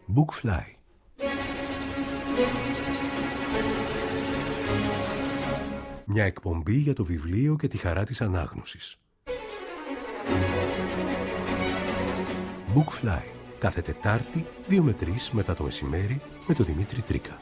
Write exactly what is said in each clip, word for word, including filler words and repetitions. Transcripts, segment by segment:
Bookfly. Μια εκπομπή για το βιβλίο και τη χαρά της ανάγνωσης. Bookfly. Κάθε Τετάρτη, δύο με τρεις μετά το μεσημέρι, με τον Δημήτρη Τρίκα.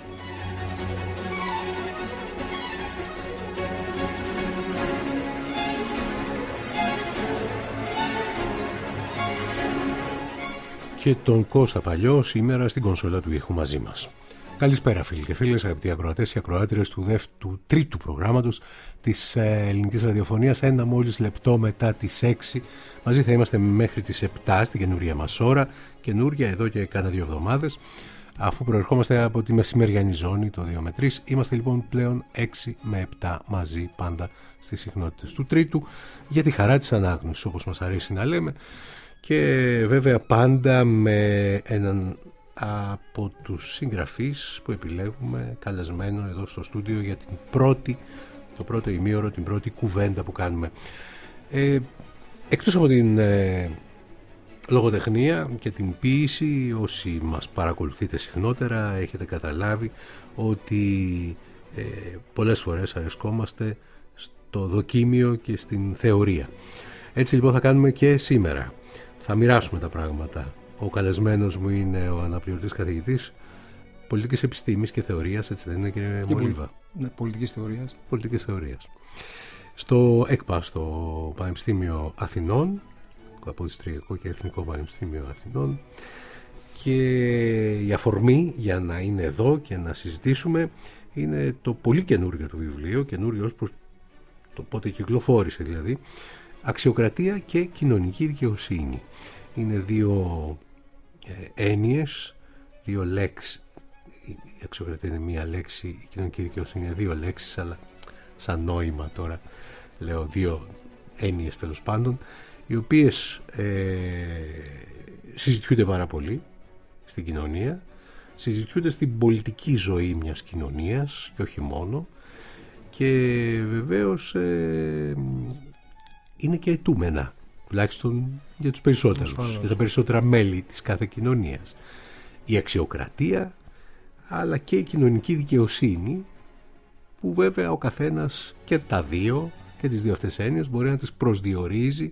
Και τον Κώστα Παλιό σήμερα στην κονσόλα του ήχου μαζί μας. Καλησπέρα φίλοι και φίλες, αγαπητοί ακροατές και ακροάτριες του, δεύτερου, του τρίτου προγράμματος της ε, ελληνικής ραδιοφωνίας, ένα μόλις λεπτό μετά τις έξι. Μαζί θα είμαστε μέχρι τις επτά στην καινούρια μας ώρα, καινούρια εδώ και κάνα δύο εβδομάδες, αφού προερχόμαστε από τη μεσημεριανή ζώνη, το δύο με τρεις. Είμαστε λοιπόν πλέον έξι με επτά μαζί πάντα στις συχνότητες του τρίτου, για τη χαρά της ανάγνωσης, όπως μας αρέσει να λέμε, και βέβαια πάντα με έναν από τους συγγραφείς που επιλέγουμε καλεσμένο εδώ στο στούντιο για την πρώτη, το πρώτο ημίωρο, την πρώτη κουβέντα που κάνουμε. Ε, εκτός από την ε, λογοτεχνία και την ποίηση, όσοι μας παρακολουθείτε συχνότερα έχετε καταλάβει ότι ε, πολλές φορές αρεσκόμαστε στο δοκίμιο και στην θεωρία. Έτσι λοιπόν θα κάνουμε και σήμερα. Θα μοιράσουμε τα πράγματα. Ο καλεσμένος μου είναι ο αναπληρωτής καθηγητής πολιτικής επιστήμης και θεωρίας, έτσι δεν είναι, κύριε Μολύβα? Ναι, πολιτικής θεωρίας. Πολιτικής θεωρίας. Στο ΕΚΠΑ, στο Πανεπιστήμιο Αθηνών, Καποδιστριακό και Εθνικό Πανεπιστήμιο Αθηνών, και η αφορμή για να είναι εδώ και να συζητήσουμε είναι το πολύ καινούριο του βιβλίο, καινούριο ως προς το πότε κυκλοφόρησε δηλαδή, Αξιοκρατία και κοινωνική δικαιοσύνη. Είναι δύο ε, έννοιες, δύο λέξεις. Η αξιοκρατία είναι μία λέξη, η κοινωνική δικαιοσύνη είναι δύο λέξεις, αλλά σαν νόημα τώρα λέω δύο έννοιες τέλος πάντων, οι οποίες ε, συζητιούνται πάρα πολύ στην κοινωνία, συζητιούνται στην πολιτική ζωή μιας κοινωνίας και όχι μόνο, και βεβαίως ε, είναι και αιτούμενα, τουλάχιστον για τους περισσότερους, Ασφάλως. για τα περισσότερα μέλη της κάθε κοινωνίας. Η αξιοκρατία, αλλά και η κοινωνική δικαιοσύνη, που βέβαια ο καθένας και τα δύο, και τις δύο αυτές έννοιες, μπορεί να τις προσδιορίζει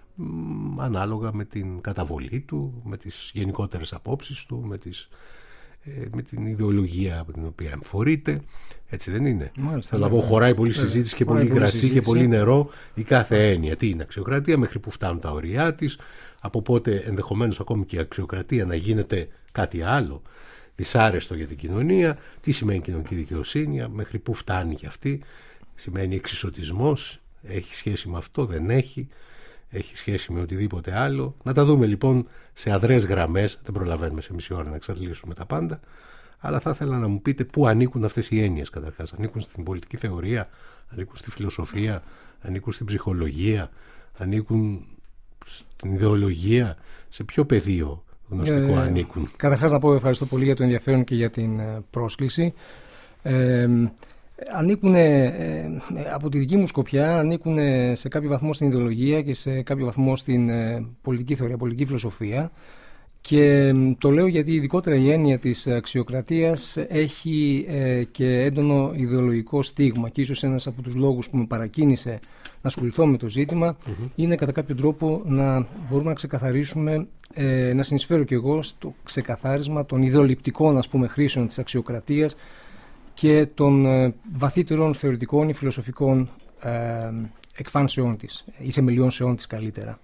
μ, ανάλογα με την καταβολή του, με τις γενικότερες απόψεις του, με, τις, ε, με την ιδεολογία από την οποία εμφορείται. Έτσι δεν είναι? Μάλιστα, Θέλω να πω, χωράει πολύ συζήτηση και πολύ κρασί και πολύ νερό η κάθε έννοια. Τι είναι αξιοκρατία, μέχρι που φτάνουν τα ωριά της, από πότε ενδεχομένως ακόμη και η αξιοκρατία να γίνεται κάτι άλλο δυσάρεστο για την κοινωνία, τι σημαίνει κοινωνική δικαιοσύνη, μέχρι που φτάνει και αυτή, σημαίνει εξισωτισμός, έχει σχέση με αυτό, δεν έχει, έχει σχέση με οτιδήποτε άλλο. Να τα δούμε λοιπόν σε αδρές γραμμές, δεν προλαβαίνουμε σε μισή ώρα να εξαντλήσουμε τα πάντα. Αλλά θα ήθελα να μου πείτε πού ανήκουν αυτές οι έννοιες καταρχάς. Ανήκουν στην πολιτική θεωρία, ανήκουν στη φιλοσοφία, ανήκουν στην ψυχολογία, ανήκουν στην ιδεολογία, σε ποιο πεδίο γνωστικό ε, ανήκουν? Καταρχάς να πω ευχαριστώ πολύ για το ενδιαφέρον και για την πρόσκληση. Ε, ανήκουν, ε, από τη δική μου σκοπιά, ανήκουν σε κάποιο βαθμό στην ιδεολογία και σε κάποιο βαθμό στην ε, πολιτική θεωρία, πολιτική φιλοσοφία. Και το λέω γιατί ειδικότερα η έννοια της αξιοκρατίας έχει ε, και έντονο ιδεολογικό στίγμα, και ίσως ένας από τους λόγους που με παρακίνησε να ασχοληθώ με το ζήτημα mm-hmm. είναι κατά κάποιο τρόπο να μπορούμε να ξεκαθαρίσουμε, ε, να συνεισφέρω κι εγώ στο ξεκαθάρισμα των ιδεολειπτικών, ας πούμε, χρήσεων της αξιοκρατίας και των ε, βαθύτερων θεωρητικών ή φιλοσοφικών ε, εκφάνσεών της ή θεμελιώσεών της καλύτερα.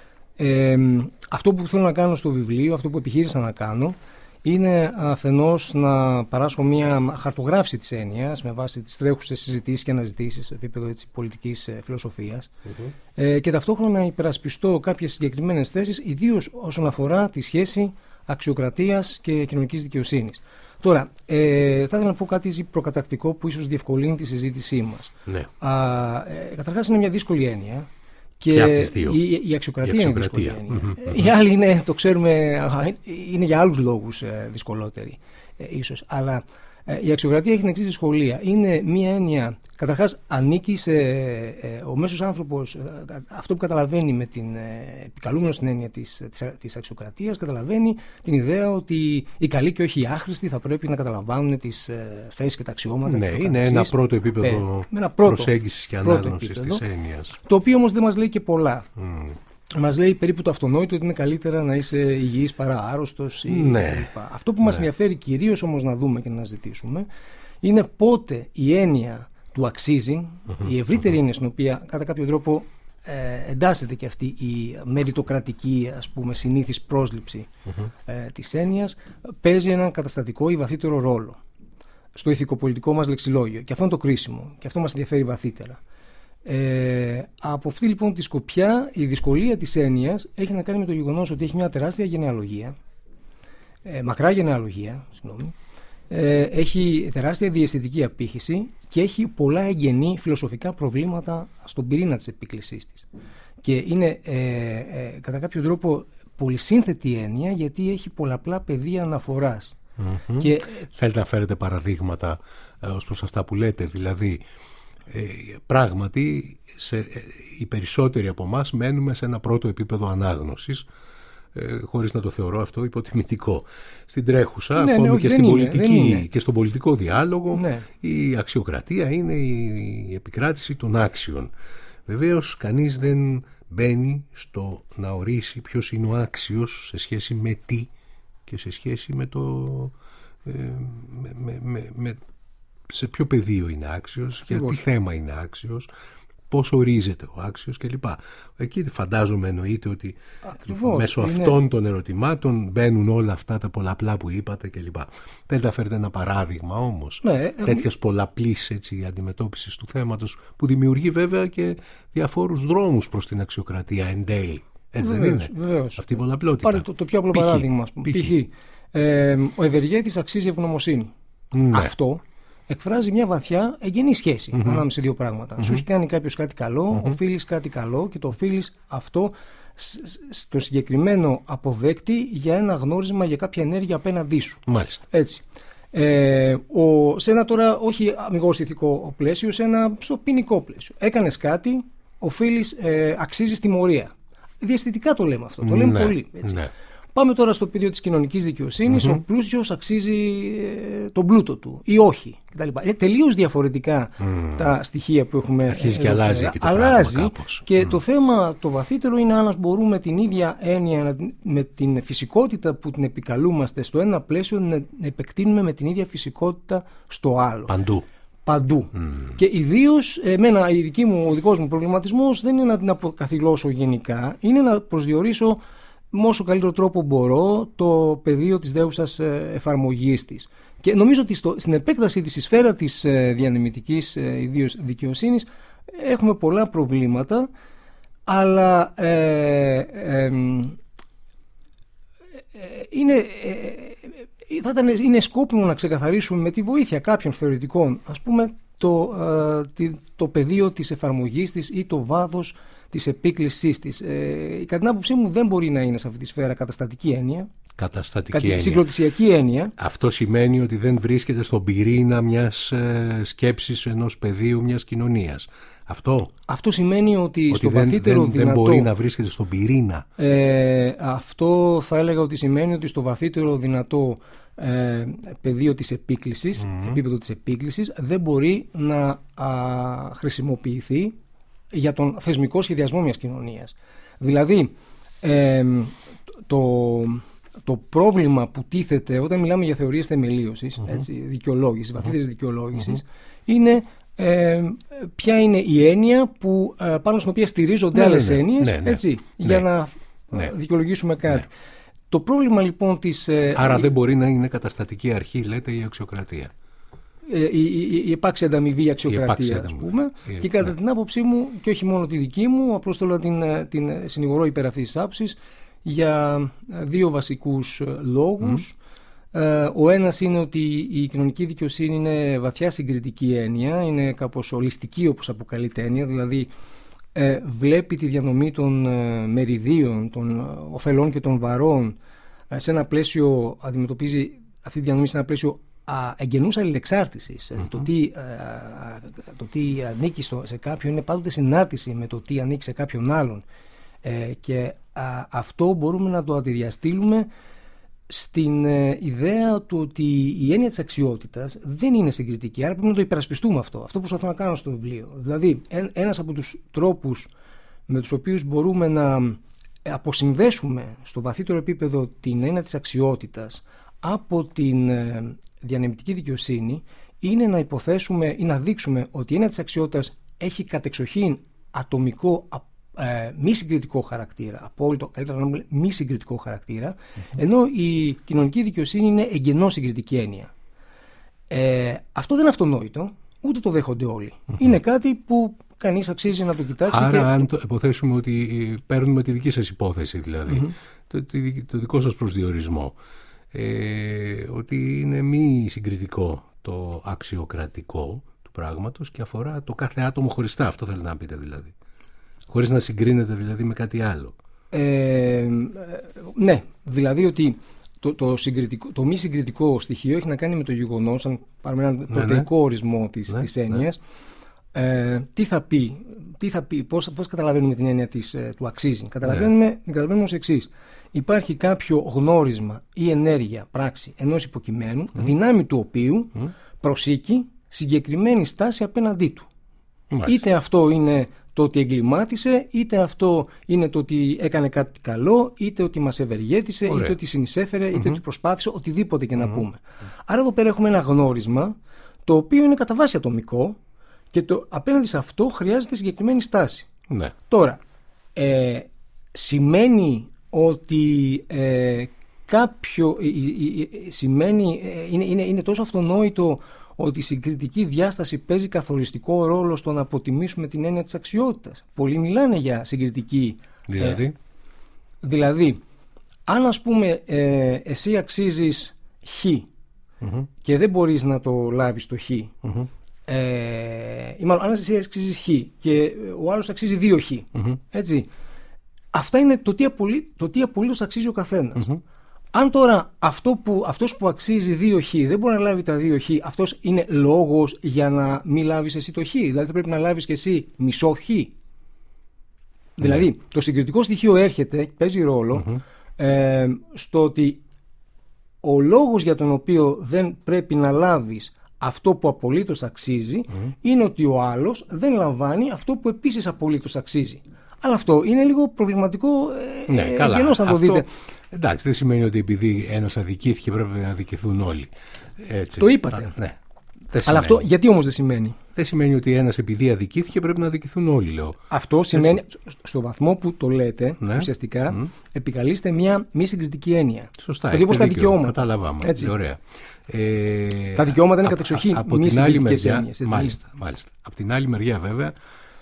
Ε, αυτό που θέλω να κάνω στο βιβλίο, αυτό που επιχείρησα να κάνω, είναι αφενός να παράσχω μια χαρτογράφηση της έννοιας με βάση τις τρέχουσες συζητήσεις και αναζητήσεις στο επίπεδο έτσι, πολιτικής ε, φιλοσοφίας mm-hmm. ε, και ταυτόχρονα να υπερασπιστώ κάποιες συγκεκριμένες θέσεις, ιδίως όσον αφορά τη σχέση αξιοκρατίας και κοινωνικής δικαιοσύνης. Τώρα, ε, θα ήθελα να πω κάτι προκατακτικό που ίσως διευκολύνει τη συζήτησή μας. Ναι. Α, ε, καταρχάς είναι μια δύσκολη έννοια. Και, και από τις δύο. Η, η αξιοκρατία, η αξιοκρατία είναι δύσκολη έννοια. Mm-hmm. Η άλλη είναι, το ξέρουμε, είναι για άλλους λόγους ε, δυσκολότερη ε, ίσως. Αλλά Η αξιοκρατία έχει την εξής δυσκολία. Είναι μία έννοια, καταρχάς ανήκει σε ε, ο μέσος άνθρωπος, ε, αυτό που καταλαβαίνει με την ε, επικαλούμενο στην έννοια της, της, της αξιοκρατίας, καταλαβαίνει την ιδέα ότι οι καλοί και όχι οι άχρηστοι θα πρέπει να καταλαμβάνουν τις ε, θέσεις και τα αξιώματα. Ναι, και είναι καθεξής. ένα πρώτο επίπεδο ε, ένα πρώτο, προσέγγισης και ανάγνωσης της έννοιας. Το οποίο όμως δεν μας λέει και πολλά. Mm. Μας λέει περίπου το αυτονόητο ότι είναι καλύτερα να είσαι υγιής παρά άρρωστος. Ναι. Αυτό που μας ναι. ενδιαφέρει κυρίως όμως να δούμε και να ζητήσουμε είναι πότε η έννοια του αξίζει, mm-hmm. η ευρύτερη mm-hmm. έννοια στην οποία κατά κάποιο τρόπο ε, εντάσσεται και αυτή η μεριτοκρατική, ας πούμε, συνήθις πρόσληψη mm-hmm. ε, της έννοιας, παίζει έναν καταστατικό ή βαθύτερο ρόλο στο ηθικοπολιτικό μας λεξιλόγιο. Και αυτό είναι το κρίσιμο και αυτό μας ενδιαφέρει βαθύτερα. Ε, από αυτή λοιπόν τη σκοπιά η δυσκολία της έννοιας έχει να κάνει με το γεγονός ότι έχει μια τεράστια γενεαλογία, ε, μακρά γενεαλογία, συγγνώμη, ε, έχει τεράστια διαισθητική απήχηση και έχει πολλά εγγενή φιλοσοφικά προβλήματα στον πυρήνα της επίκλησής της. Και είναι ε, ε, κατά κάποιο τρόπο πολυσύνθετη έννοια γιατί έχει πολλαπλά πεδία αναφοράς. Mm-hmm. Και, θέλετε να φέρετε παραδείγματα ε, ως προς αυτά που λέτε, δηλαδή Ε, πράγματι σε, ε, οι περισσότεροι από εμάς μένουμε σε ένα πρώτο επίπεδο ανάγνωσης, ε, χωρίς να το θεωρώ αυτό υποτιμητικό. Στην τρέχουσα, ναι, ακόμη ναι, και, στην είναι, πολιτική, και στον πολιτικό διάλογο, ναι. η αξιοκρατία είναι η, η επικράτηση των άξιων. Βεβαίως κανείς δεν μπαίνει στο να ορίσει ποιος είναι ο άξιος σε σχέση με τι και σε σχέση με το ε, με, με, με, με σε ποιο πεδίο είναι άξιος, για τι θέμα είναι άξιος, πώς ορίζεται ο άξιος κλπ. Εκεί φαντάζομαι εννοείται ότι ακριβώς, μέσω είναι... αυτών των ερωτημάτων μπαίνουν όλα αυτά τα πολλαπλά που είπατε κλπ. Θέλετε να φέρετε ένα παράδειγμα όμως ναι, τέτοιας πολλαπλής έτσι, αντιμετώπισης του θέματος που δημιουργεί βέβαια και διαφόρους δρόμους προς την αξιοκρατία εν τέλει. Έτσι βεβαίως, δεν είναι βεβαίως. αυτή η πολλαπλότητα. Πάρε το, το πιο απλό π. παράδειγμα. Π. Ε, ο ευεργέτης αξίζει ευγνωμοσύνη. Ναι. Αυτό εκφράζει μια βαθιά εγγενή σχέση mm-hmm. ανάμεσα σε δύο πράγματα. Mm-hmm. Σου έχει κάνει κάποιος κάτι καλό, mm-hmm. οφείλεις κάτι καλό και το οφείλεις αυτό στο συγκεκριμένο αποδέκτη για ένα γνώρισμα για κάποια ενέργεια απέναντί σου. Μάλιστα. Έτσι. Ε, ο, σε ένα τώρα, όχι αμιγώς ηθικό πλαίσιο, σε ένα στο ποινικό πλαίσιο. Έκανες κάτι, οφείλεις, ε, αξίζεις τιμωρία. Διαισθητικά το λέμε αυτό, το λέμε ναι, πολύ. Έτσι. Ναι. Πάμε τώρα στο πεδίο της κοινωνικής δικαιοσύνης. Mm-hmm. Ο πλούσιος αξίζει ε, τον πλούτο του ή όχι κτλ. Είναι τελείως διαφορετικά mm. τα στοιχεία που έχουμε. Αρχίζει και αλλάζει και το αλλάζει πράγμα κάπως. Και mm. το θέμα το βαθύτερο είναι αν μπορούμε την ίδια έννοια με την φυσικότητα που την επικαλούμαστε στο ένα πλαίσιο να επεκτείνουμε με την ίδια φυσικότητα στο άλλο. Παντού. Παντού. Mm. Και ιδίως εμένα, η δική μου, ο δικός μου προβληματισμός δεν είναι να την αποκαθιλώσω γενικά, είναι να προσδιορίσω με όσο καλύτερο τρόπο μπορώ το πεδίο της δέουσας εφαρμογής της. Και νομίζω ότι στο, στην επέκταση της σφαίρα της ε, διανεμητικής ε, ιδίως δικαιοσύνης έχουμε πολλά προβλήματα, αλλά ε, ε, ε, ε, είναι, ε, θα ήταν, είναι σκόπιμο να ξεκαθαρίσουμε με τη βοήθεια κάποιων θεωρητικών, ας πούμε, το, ε, το πεδίο της εφαρμογής της ή το βάθος της επίκλησής της. Ε, κατά την άποψή μου δεν μπορεί να είναι σε αυτή τη σφαίρα καταστατική έννοια. Καταστατική κατη, έννοια. Συγκροτησιακή έννοια. Αυτό σημαίνει ότι δεν βρίσκεται στον πυρήνα μιας ε, σκέψης ενός πεδίου μιας κοινωνίας. Αυτό. Αυτό σημαίνει ότι, ότι στο δεν, βαθύτερο δεν, δυνατό. Δεν μπορεί να βρίσκεται στον πυρήνα. Ε, αυτό θα έλεγα ότι σημαίνει ότι στο βαθύτερο δυνατό ε, πεδίο της επίκλησης, mm-hmm. επίπεδο της επίκλησης, δεν μπορεί να α, χρησιμοποιηθεί για τον θεσμικό σχεδιασμό μιας κοινωνίας. Δηλαδή, ε, το, το πρόβλημα που τίθεται όταν μιλάμε για θεωρίες θεμελίωσης, mm-hmm. έτσι, δικαιολόγησης, βαθύτερης δικαιολόγησης, mm-hmm. είναι ε, ποια είναι η έννοια που, ε, πάνω στην οποία στηρίζονται ναι, άλλες ναι, έννοιες, ναι, ναι, έτσι, ναι, για ναι, να ναι, δικαιολογήσουμε κάτι. Ναι. Το πρόβλημα λοιπόν της... Ε, Άρα η, δεν μπορεί να είναι καταστατική αρχή, λέτε, η αξιοκρατία. Η, η, η επάξια ανταμοιβή αξιοκρατία, ας πούμε, η, και κατά ναι. την άποψή μου, και όχι μόνο τη δική μου, απλώς θέλω να την, την συνηγορώ υπέρ αυτής της άποψης για δύο βασικούς λόγους. Mm. Ε, ο ένας είναι ότι η κοινωνική δικαιοσύνη είναι βαθιά συγκριτική έννοια, είναι κάπως ολιστική όπως αποκαλείται έννοια, δηλαδή ε, βλέπει τη διανομή των ε, μεριδίων, των ωφελών και των βαρών ε, σε ένα πλαίσιο, αντιμετωπίζει αυτή τη διανομή σε ένα πλαίσιο εγγενούς αλληλεξάρτησης. Mm-hmm. Το, τι, α, το τι ανήκει στο, σε κάποιον είναι πάντοτε συνάρτηση με το τι ανήκει σε κάποιον άλλον. Ε, και α, αυτό μπορούμε να το αντιδιαστήλουμε στην ε, ιδέα του ότι η έννοια της αξιότητας δεν είναι συγκριτική, άρα πρέπει να το υπερασπιστούμε αυτό. Αυτό που προσπαθώ να κάνω στο βιβλίο. Δηλαδή, εν, ένας από τους τρόπους με τους οποίους μπορούμε να αποσυνδέσουμε στο βαθύτερο επίπεδο την έννοια της αξιότητας από την ε, διανεμητική δικαιοσύνη είναι να υποθέσουμε ή να δείξουμε ότι η έννοια της αξιότητας έχει κατεξοχήν ατομικό, ε, μη συγκριτικό χαρακτήρα, απόλυτο, καλύτερα να πούμε μη συγκριτικό χαρακτήρα, mm-hmm. ενώ η κοινωνική δικαιοσύνη είναι εγγενώς συγκριτική έννοια. Ε, αυτό δεν είναι αυτονόητο, ούτε το δέχονται όλοι. Mm-hmm. Είναι κάτι που κανείς αξίζει να το κοιτάξει. Άρα, και... αν το υποθέσουμε ότι παίρνουμε τη δική σας υπόθεση, δηλαδή, mm-hmm. το, το, το δικό σας προσδιορισμό, ε, ότι είναι μη συγκριτικό το αξιοκρατικό του πράγματος και αφορά το κάθε άτομο χωριστά, αυτό θέλετε να πείτε δηλαδή. Χωρίς να συγκρίνεται δηλαδή με κάτι άλλο. Ε, ναι, δηλαδή ότι το, το, το μη συγκριτικό στοιχείο έχει να κάνει με το γεγονός, αν πάρουμε έναν ναι, πρωτεϊκό ναι. ορισμό της, ναι, της έννοιας, ναι. ε, τι θα πει, τι θα πει πώς, πώς καταλαβαίνουμε την έννοια της, του αξίζει. Καταλαβαίνουμε, ναι. καταλαβαίνουμε ως εξής. Υπάρχει κάποιο γνώρισμα ή ενέργεια, πράξη ενός υποκειμένου, mm. δυνάμει του οποίου mm. προσήκει συγκεκριμένη στάση απέναντί του. Μάλιστα. Είτε αυτό είναι το ότι εγκλημάτισε, είτε αυτό είναι το ότι έκανε κάτι καλό, είτε ότι μας ευεργέτησε, Ωραία. είτε ότι συνεισέφερε, είτε mm-hmm. ότι προσπάθησε, οτιδήποτε και mm-hmm. να πούμε. Άρα εδώ πέρα έχουμε ένα γνώρισμα το οποίο είναι κατά βάση ατομικό και το, απέναντι σε αυτό χρειάζεται συγκεκριμένη στάση. Ναι. Τώρα, ε, σημαίνει ότι ε, κάποιο ε, ε, ε, σημαίνει, ε, είναι, είναι, είναι τόσο αυτονόητο ότι η συγκριτική διάσταση παίζει καθοριστικό ρόλο στο να αποτιμήσουμε την έννοια της αξιότητας. Πολλοί μιλάνε για συγκριτική. Δηλαδή, ε, δηλαδή αν ας πούμε ε, εσύ αξίζεις χ mm-hmm. και δεν μπορείς να το λάβεις το χ, mm-hmm. ε, ή μάλλον αν εσύ αξίζεις χ και ο άλλος αξίζει δύο χ, mm-hmm. έτσι, αυτά είναι το τι, απολύ, το τι απολύτως αξίζει ο καθένας. Mm-hmm. Αν τώρα αυτό που, αυτός που αξίζει δύο χ δεν μπορεί να λάβει τα δύο χ, αυτός είναι λόγος για να μην λάβεις εσύ το χ. Δηλαδή θα πρέπει να λάβεις και εσύ μισό χ. Ναι. Δηλαδή το συγκριτικό στοιχείο έρχεται, παίζει ρόλο mm-hmm. ε, στο ότι ο λόγος για τον οποίο δεν πρέπει να λάβεις αυτό που απολύτως αξίζει mm-hmm. είναι ότι ο άλλος δεν λαμβάνει αυτό που επίσης απολύτως αξίζει. Αλλά αυτό είναι λίγο προβληματικό, ναι, ε, καλά. Γενώς να το αυτό, δείτε. Εντάξει, δεν σημαίνει ότι επειδή ένας αδικήθηκε πρέπει να αδικηθούν όλοι. Έτσι. Το είπατε. Α, ναι. Αλλά αυτό γιατί όμως δεν σημαίνει. Δεν σημαίνει ότι ένας επειδή αδικήθηκε πρέπει να αδικηθούν όλοι, λέω. Αυτό σημαίνει, έτσι. Στο βαθμό που το λέτε, ναι. ουσιαστικά, mm. επικαλείστε μια μη συγκριτική έννοια. Σωστά. Δηλαδή όπως τα δικαιώματα. Καταλάβαμε. Έτσι. Ωραία. Ε, τα δικαιώματα είναι κατεξοχήν μη συγκριτικές έννοιες. Μάλιστα, μάλιστα. Από την άλλη μεριά βέβαια,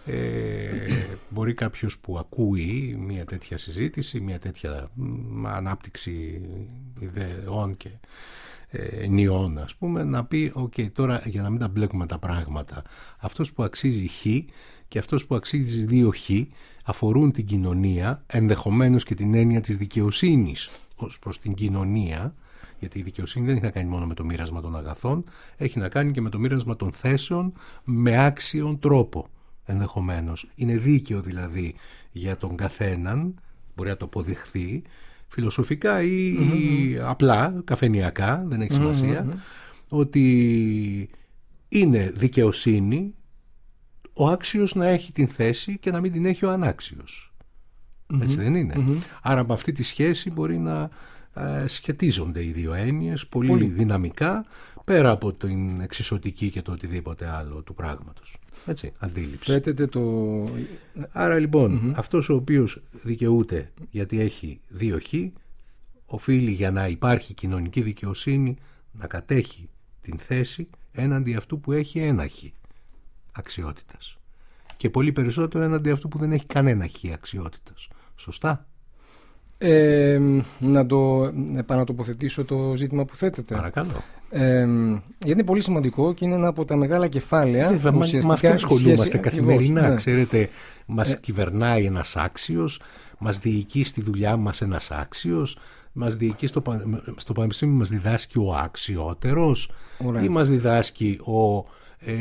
Ε, μπορεί κάποιος που ακούει μια τέτοια συζήτηση, μια τέτοια ανάπτυξη ιδεών και ενιών, ας πούμε, να πει ok, τώρα για να μην τα μπλέκουμε τα πράγματα, αυτός που αξίζει χ και αυτός που αξίζει δύο χ αφορούν την κοινωνία, ενδεχομένως και την έννοια της δικαιοσύνης ως προς την κοινωνία, γιατί η δικαιοσύνη δεν έχει να κάνει μόνο με το μοίρασμα των αγαθών, έχει να κάνει και με το μοίρασμα των θέσεων με άξιον τρόπο. Ενδεχομένως. Είναι δίκαιο δηλαδή για τον καθέναν, μπορεί να το αποδειχθεί φιλοσοφικά ή, mm-hmm. ή απλά καφενειακά, δεν έχει σημασία, mm-hmm. ότι είναι δικαιοσύνη ο άξιος να έχει την θέση και να μην την έχει ο ανάξιος. Mm-hmm. Έτσι δεν είναι. Mm-hmm. Άρα από αυτή τη σχέση μπορεί να ε, σχετίζονται οι δύο έννοιες πολύ, πολύ δυναμικά, πέρα από την εξισωτική και το οτιδήποτε άλλο του πράγματος. Έτσι, αντίληψη. Φέτεται το... Άρα λοιπόν, mm-hmm. αυτός ο οποίος δικαιούται γιατί έχει δύο χ, οφείλει για να υπάρχει κοινωνική δικαιοσύνη να κατέχει την θέση έναντι αυτού που έχει ένα χ αξιότητας. Και πολύ περισσότερο έναντι αυτού που δεν έχει κανένα χ αξιότητας. Σωστά? Ε, να το επανατοποθετήσω το ζήτημα που θέτετε. Παρακαλώ. Ε, γιατί είναι πολύ σημαντικό και είναι ένα από τα μεγάλα κεφάλαια. Βέβαια, ουσιαστικά, με αυτό ασχολούμαστε σχέση, καθημερινά. Ναι. Ξέρετε, μας ε, κυβερνάει ένας άξιος, μας διοικεί στη δουλειά μας ένας άξιος, μας διοικεί στο, στο πανεπιστήμιο, μας διδάσκει ο αξιότερος ή μας διδάσκει ο, ε,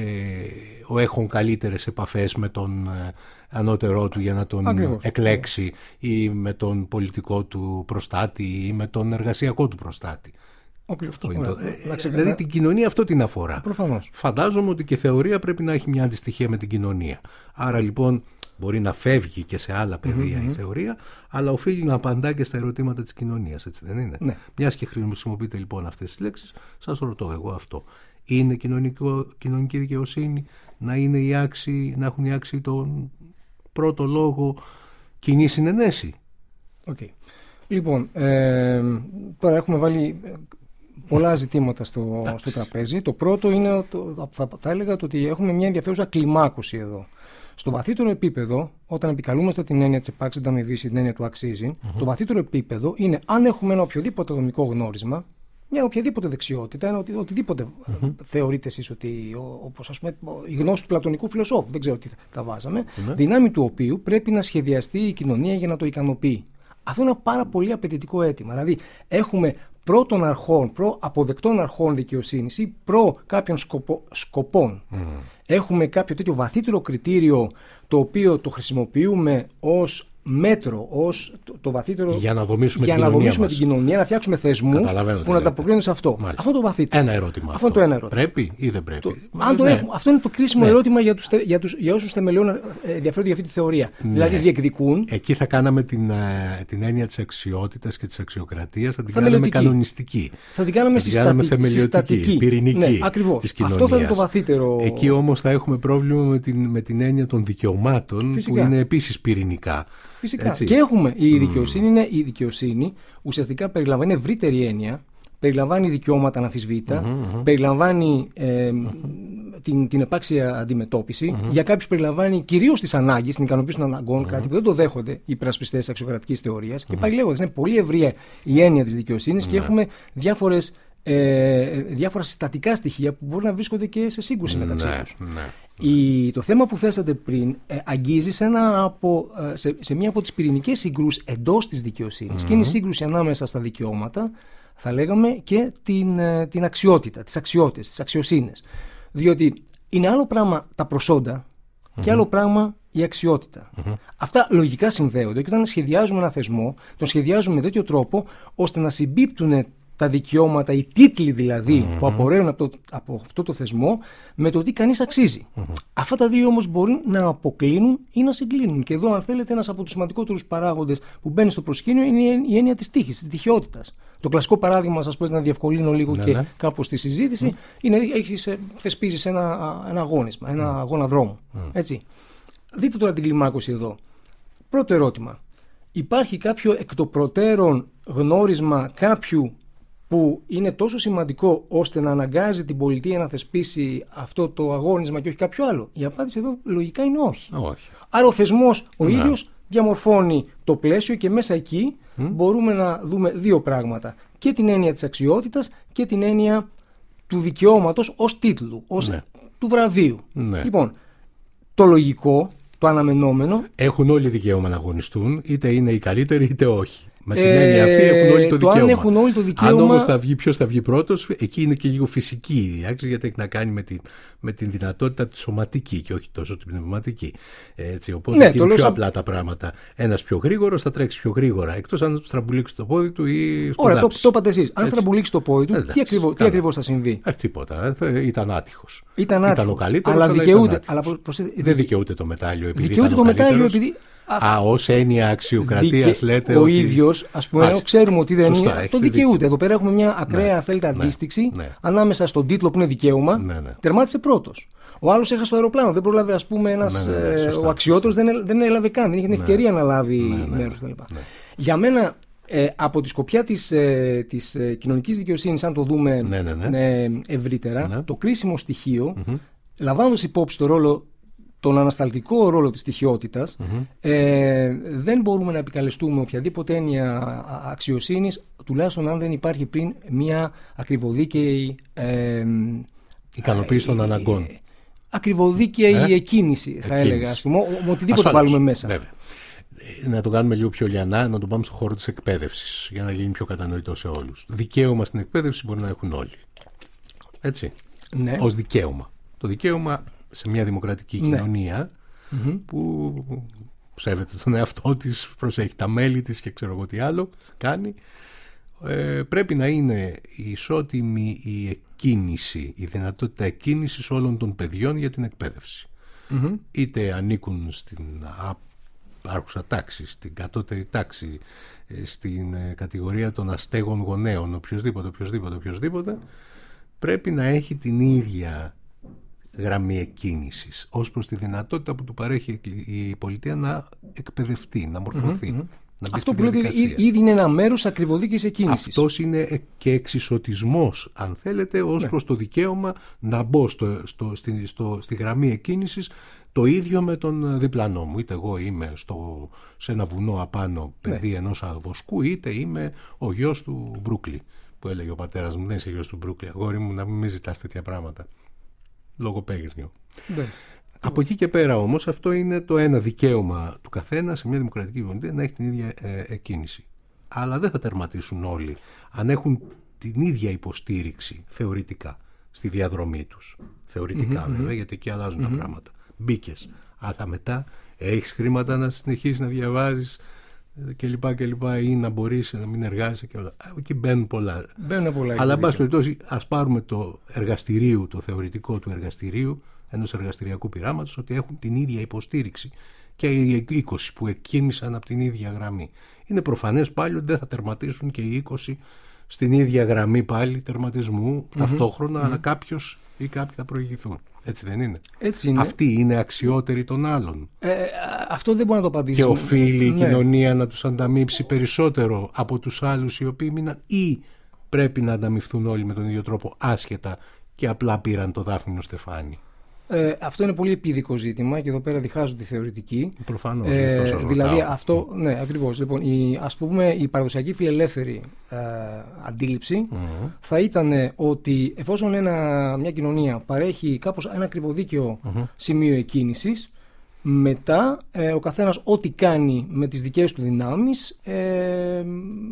ο έχων καλύτερες επαφές με τον ε, ανώτερό του για να τον Ακριβώς. εκλέξει ή με τον πολιτικό του προστάτη ή με τον εργασιακό του προστάτη. Αυτό είναι το... ε, δηλαδή την κοινωνία αυτό την αφορά. Προφανώς. Φαντάζομαι ότι και θεωρία πρέπει να έχει μια αντιστοιχεία με την κοινωνία. Άρα λοιπόν μπορεί να φεύγει και σε άλλα πεδία mm-hmm. η θεωρία, αλλά οφείλει να απαντά και στα ερωτήματα της κοινωνίας, έτσι δεν είναι? Ναι. Μιας και χρησιμοποιείτε λοιπόν αυτές τις λέξεις, σας ρωτώ εγώ αυτό. Είναι κοινωνικό, κοινωνική δικαιοσύνη να, είναι η άξη, να έχουν η άξη τον πρώτο λόγο κοινή συνενέση? Okay. Λοιπόν, ε, τώρα έχουμε βάλει πολλά ζητήματα στο, στο τραπέζι. Το πρώτο είναι, το, θα, θα έλεγα το ότι έχουμε μια ενδιαφέρουσα κλιμάκωση εδώ. Στο βαθύτερο επίπεδο, όταν επικαλούμαστε την έννοια της επάξης ανταμοιβής ή την έννοια του αξίζει, mm-hmm. το βαθύτερο επίπεδο είναι αν έχουμε ένα οποιοδήποτε δομικό γνώρισμα, μια οποιαδήποτε δεξιότητα, ένα οτι, οτιδήποτε mm-hmm. θεωρείτε εσείς ότι, όπως ας πούμε, η γνώση του πλατωνικού φιλοσόφου, δεν ξέρω τι τα βάζαμε, mm-hmm. δυνάμει του οποίου πρέπει να σχεδιαστεί η κοινωνία για να το ικανοποιεί. Αυτό είναι ένα πάρα πολύ απαιτητικό αίτημα. Δηλαδή, έχουμε προ των αρχών, προ αποδεκτών αρχών δικαιοσύνης ή προ κάποιων σκοπο, σκοπών. Mm. Έχουμε κάποιο τέτοιο βαθύτερο κριτήριο το οποίο το χρησιμοποιούμε ως μέτρο, ως το, το βαθύτερο. Για να δομήσουμε, για την, να κοινωνία δομήσουμε την κοινωνία, να φτιάξουμε θεσμούς που να τα αποκρίνουν σε αυτό. Μάλιστα. Αυτό το βαθύτερο. Ένα ερώτημα. Αυτό, αυτό. Το ένα ερώτημα. Πρέπει ή δεν πρέπει? Το, αν το ναι. έχουμε, αυτό είναι το κρίσιμο ναι. ερώτημα για, τους, για, τους, για όσους θεμελιών ενδιαφέρονται για αυτή τη θεωρία. Ναι. Δηλαδή διεκδικούν. Εκεί θα κάναμε την, την έννοια της αξιότητας και της αξιοκρατίας, θα την κάναμε κανονιστική. Θα την κάναμε συστατική, πυρηνική ναι, ακριβώς. της κοινωνίας. Αυτό θα είναι το βαθύτερο. Εκεί όμως θα έχουμε πρόβλημα με την, με την έννοια των δικαιωμάτων. Φυσικά. Που είναι επίσης πυρηνικά. Φυσικά. Έτσι. Και έχουμε η δικαιοσύνη, είναι η δικαιοσύνη ουσιαστικά περιλαμβάνει ευρύτερη έννοια, περιλαμβάνει δικαιώματα αναμφισβήτητα, mm-hmm. περιλαμβάνει ε, mm-hmm. την, την επάξια αντιμετώπιση, mm-hmm. για κάποιους περιλαμβάνει κυρίως τις ανάγκες, την ικανοποίηση των αναγκών, mm-hmm. κάτι που δεν το δέχονται οι υπερασπιστές της αξιοκρατικής θεωρίας. Mm-hmm. Και πάλι λέγοντας, είναι πολύ ευρία η έννοια της δικαιοσύνης mm-hmm. και έχουμε διάφορες. Ε, διάφορα συστατικά στοιχεία που μπορούν να βρίσκονται και σε σύγκρουση ναι, μεταξύ τους. Ναι. Η, το θέμα που θέσατε πριν ε, αγγίζει σε, ένα από, σε, σε μία από τις πυρηνικές συγκρούσεις εντός της δικαιοσύνης mm-hmm. και είναι η σύγκρουση ανάμεσα στα δικαιώματα, θα λέγαμε, και την, την αξιότητα, τις αξιότητες, τις αξιοσύνες. Διότι είναι άλλο πράγμα τα προσόντα mm-hmm. και άλλο πράγμα η αξιότητα. Mm-hmm. Αυτά λογικά συνδέονται και όταν σχεδιάζουμε ένα θεσμό, τον σχεδιάζουμε με τέτοιο τρόπο ώστε να συμπίπτουν τα δικαιώματα, οι τίτλοι δηλαδή mm-hmm. που απορρέουν από, το, από αυτό το θεσμό με το τι κανείς αξίζει. Mm-hmm. Αυτά τα δύο όμως μπορούν να αποκλίνουν ή να συγκλίνουν. Και εδώ, αν θέλετε, ένας από τους σημαντικότερους παράγοντες που μπαίνει στο προσκήνιο είναι η έννοια της τύχης, της τυχιότητας. Το κλασικό παράδειγμα, σας πω, να διευκολύνω λίγο ναι, και ναι. κάπως τη συζήτηση, mm. είναι έχεις, θεσπίζεις ένα, ένα αγώνισμα, ένα mm. αγώνα δρόμου. Mm. Έτσι. Δείτε τώρα την κλιμάκωση εδώ. Πρώτο ερώτημα. Υπάρχει κάποιο εκ των προτέρων γνώρισμα κάποιου που είναι τόσο σημαντικό ώστε να αναγκάζει την πολιτεία να θεσπίσει αυτό το αγώνισμα και όχι κάποιο άλλο? Η απάντηση εδώ λογικά είναι όχι. όχι. Άρα ο θεσμός ο ναι. ίδιος διαμορφώνει το πλαίσιο και μέσα εκεί mm. μπορούμε να δούμε δύο πράγματα. Και την έννοια της αξιότητας και την έννοια του δικαιώματος ως τίτλου, ως ναι. του βραβείου. Ναι. Λοιπόν, το λογικό, το αναμενόμενο... Έχουν όλοι δικαίωμα να αγωνιστούν, είτε είναι οι καλύτεροι είτε όχι. Με την έννοια αυτή έχουν όλοι το, το δικαίωμα. Αν έχουν όλοι το δικαίωμα... Αν όμως θα βγει, ποιος θα βγει πρώτος, εκεί είναι και λίγο φυσική η διάκριση, γιατί έχει να κάνει με την, με την δυνατότητα τη σωματική και όχι τόσο την πνευματική. Έτσι, οπότε ναι, είναι πιο σαν... απλά τα πράγματα. Ένας πιο γρήγορος θα τρέξει πιο γρήγορα, εκτός αν στραμπουλήξει το πόδι του ή σκοντάψει. Ωραία, το, το είπατε εσείς. Αν στραμπουλήξει το πόδι του, εντάξει, τι, ακριβώς, τι ακριβώς θα συμβεί? Ε, τίποτα. Ε, ήταν άτυχος. Ήταν, ήταν ο καλύτερος, αλλά, αλλά δικαιούται. Αλλά προς, προς, δεν δικαιούται το μετάλλιο επειδή δικαιούται ήταν το ο μετάλλιο επειδή... Α, ως έννοια αξιοκρατίας λέτε ο ότι... ίδιος, ας πούμε, Άλιστα. ξέρουμε ότι δεν Σωστά, είναι. Το δικαιούται. δίκιο. Εδώ πέρα έχουμε μια ακραία, ναι, θέλετε, αντίστοιξη ναι, ναι. ανάμεσα στον τίτλο που είναι δικαίωμα. Ναι, ναι. Τερμάτισε πρώτος. Ο άλλος έχασε το αεροπλάνο. Δεν πρόλαβε, ας πούμε, ένας, ναι, ναι, ναι, σωστά, ο αξιότερος δεν, δεν έλαβε καν. Δεν είχε την ευκαιρία ναι, να λάβει ναι, ναι, μέρος κλπ. Ναι. Για μένα, ε, από τη σκοπιά της, ε, της ε, κοινωνικής δικαιοσύνης, αν το δούμε ναι, ναι, ναι. Ε, ευρύτερα, ναι. το κρίσιμο στοιχείο, mm-hmm. λαμβάνοντας υπόψη το ρόλο. Τον ανασταλτικό ρόλο της στοιχειότητας, mm-hmm. ε, δεν μπορούμε να επικαλεστούμε οποιαδήποτε έννοια αξιοσύνης, τουλάχιστον αν δεν υπάρχει πριν μια ακριβοδίκαιη ε, ικανοποίηση των ε, αναγκών. Ακριβοδίκαιη ε? εκκίνηση, θα εκκίνηση. έλεγα, ας πούμε, οτιδήποτε βάλουμε μέσα. Βέβαια. να το κάνουμε λίγο πιο λιανά, να το πάμε στον χώρο της εκπαίδευσης, για να γίνει πιο κατανοητό σε όλους. Δικαίωμα στην εκπαίδευση μπορεί να έχουν όλοι. Έτσι. Ναι. Ως δικαίωμα. Το δικαίωμα σε μια δημοκρατική ναι. κοινωνία mm-hmm. που σέβεται τον εαυτό της, προσέχει τα μέλη της και ξέρω εγώ τι άλλο κάνει, ε, πρέπει να είναι ισότιμη η εκκίνηση, η δυνατότητα εκκίνησης όλων των παιδιών για την εκπαίδευση. Mm-hmm. Είτε ανήκουν στην άρχουσα τάξη, στην κατώτερη τάξη, στην κατηγορία των αστέγων γονέων, οποιοδήποτε, οποιοδήποτε, οποιοδήποτε, πρέπει να έχει την ίδια γραμμή εκκίνησης ως προς τη δυνατότητα που του παρέχει η πολιτεία να εκπαιδευτεί, να μορφωθεί. Mm-hmm. Να αυτό που λέτε ήδη είναι ένα μέρος ακριβοδίκης εκκίνησης. Αυτός είναι και εξισωτισμός, αν θέλετε, ως ναι. προς το δικαίωμα να μπω στο, στο, στη, στο, στη γραμμή εκκίνησης το ίδιο με τον διπλανό μου. Είτε εγώ είμαι στο, σε ένα βουνό απάνω παιδί ναι. ενός βοσκού, είτε είμαι ο γιος του Μπρούκλι, που έλεγε ο πατέρας μου, δεν είσαι γιος του Μπρούκλι, αγόρι μου, να μην ζητάς τέτοια πράγματα. Λογοπαίγνιο. Ναι. Από εκεί και πέρα όμως αυτό είναι το ένα δικαίωμα του καθένα σε μια δημοκρατική κοινωνία να έχει την ίδια ε, εκκίνηση. Αλλά δεν θα τερματίσουν όλοι αν έχουν την ίδια υποστήριξη θεωρητικά στη διαδρομή τους. Θεωρητικά mm-hmm, βέβαια, γιατί εκεί αλλάζουν mm-hmm. τα πράγματα. Μπήκες, αλλά μετά έχεις χρήματα να συνεχίσεις να διαβάζεις κλπ. κλπ. Ή να μπορείς να μην εργάζεσαι και όλα. Εκεί μπαίνουν πολλά. Μπαίνουν πολλά. Αλλά εν πάση περιπτώσει ας πάρουμε το εργαστηρίου, το θεωρητικό του εργαστηρίου, ενός εργαστηριακού πειράματος, ότι έχουν την ίδια υποστήριξη και οι είκοσι που εκκίνησαν από την ίδια γραμμή. Είναι προφανές πάλι ότι δεν θα τερματίσουν και οι είκοσι στην ίδια γραμμή πάλι τερματισμού mm-hmm. ταυτόχρονα, mm-hmm. αλλά κάποιος ή κάποιοι θα προηγηθούν. Έτσι δεν είναι? Έτσι είναι. Αυτοί είναι αξιότεροι των άλλων. Ε, αυτό δεν μπορεί να το απαντήσει. Και οφείλει η ναι. κοινωνία να τους ανταμείψει περισσότερο από τους άλλους οι οποίοι μείναν, ή πρέπει να ανταμειφθούν όλοι με τον ίδιο τρόπο άσχετα και απλά πήραν το δάφνινο στεφάνι? Ε, αυτό είναι πολύ επίδικο ζήτημα και εδώ πέρα διχάζω τη θεωρητική. Προφανώς. Ε, αυτό δηλαδή αυτό, ναι, ακριβώς. Λοιπόν, η, ας πούμε, η παραδοσιακή φιλελεύθερη ε, αντίληψη mm-hmm. θα ήταν ότι εφόσον ένα, μια κοινωνία παρέχει κάπως ένα ακριβοδίκαιο mm-hmm. σημείο εκκίνησης, μετά ε, ο καθένας ό,τι κάνει με τις δικές του δυνάμεις, ε, ε,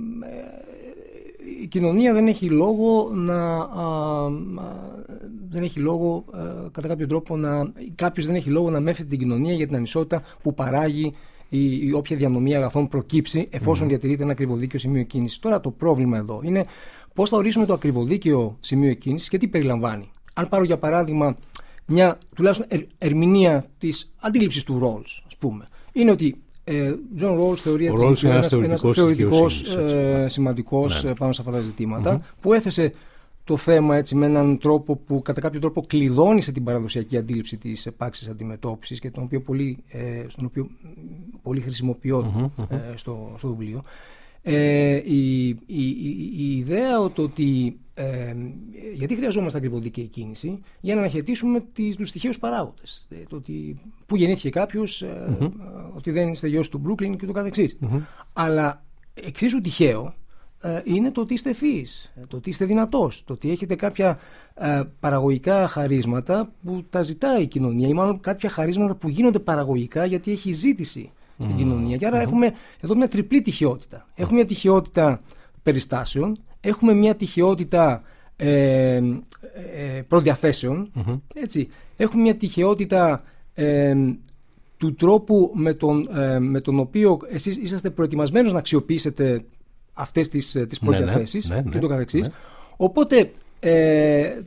η κοινωνία δεν έχει λόγο να α, α, δεν έχει λόγο α, κατά κάποιο τρόπο να, κάποιος δεν έχει λόγο να μέφεται την κοινωνία για την ανισότητα που παράγει η, η όποια διανομή αγαθών προκύψει εφόσον mm. διατηρείται ένα ακριβοδίκαιο σημείο εκκίνησης. Τώρα το πρόβλημα εδώ είναι πώς θα ορίσουμε το ακριβοδίκαιο σημείο εκκίνησης και τι περιλαμβάνει. Αν πάρω για παράδειγμα μια τουλάχιστον ερ, ερμηνεία της αντίληψης του Rawls, ας πούμε, είναι ότι John Rawls θεωρεί ότι είναι ένας θεωρητικός, θεωρητικός ε, σημαντικός ναι. πάνω σε αυτά τα ζητήματα mm-hmm. που έθεσε το θέμα έτσι, με έναν τρόπο που κατά κάποιο τρόπο κλειδώνησε την παραδοσιακή αντίληψη της επάξης αντιμετώπισης και τον οποίο πολύ, ε, στον οποίο πολύ χρησιμοποιώ mm-hmm. ε, στο, στο βιβλίο. Ε, η, η, η, η ιδέα το ότι ε, γιατί χρειαζόμαστε ακριβοδίκαιη κίνηση για να αναχαιτήσουμε τις, τους στοιχείους παράγοντες. Το ότι πού γεννήθηκε κάποιος, mm-hmm. ε, ότι δεν είστε γιος του Μπρούκλιν και το καθεξής. Mm-hmm. Αλλά εξίσου τυχαίο ε, είναι το ότι είστε ευφύης, το ότι είστε δυνατός, το ότι έχετε κάποια ε, παραγωγικά χαρίσματα που τα ζητάει η κοινωνία ή μάλλον κάποια χαρίσματα που γίνονται παραγωγικά γιατί έχει ζήτηση στην mm. κοινωνία. Και άρα mm-hmm. έχουμε εδώ μια τριπλή τυχεότητα. Έχουμε μια τυχεότητα περιστάσεων, έχουμε μια τυχεότητα ε, ε, προδιαθέσεων, mm-hmm. έτσι. Έχουμε μια τυχεότητα ε, του τρόπου με τον, ε, με τον οποίο εσείς είσαστε προετοιμασμένος να αξιοποιήσετε αυτές τις, τις προδιαθέσεις ναι, ναι, ναι, και το καθεξής. Ναι. Οπότε ε,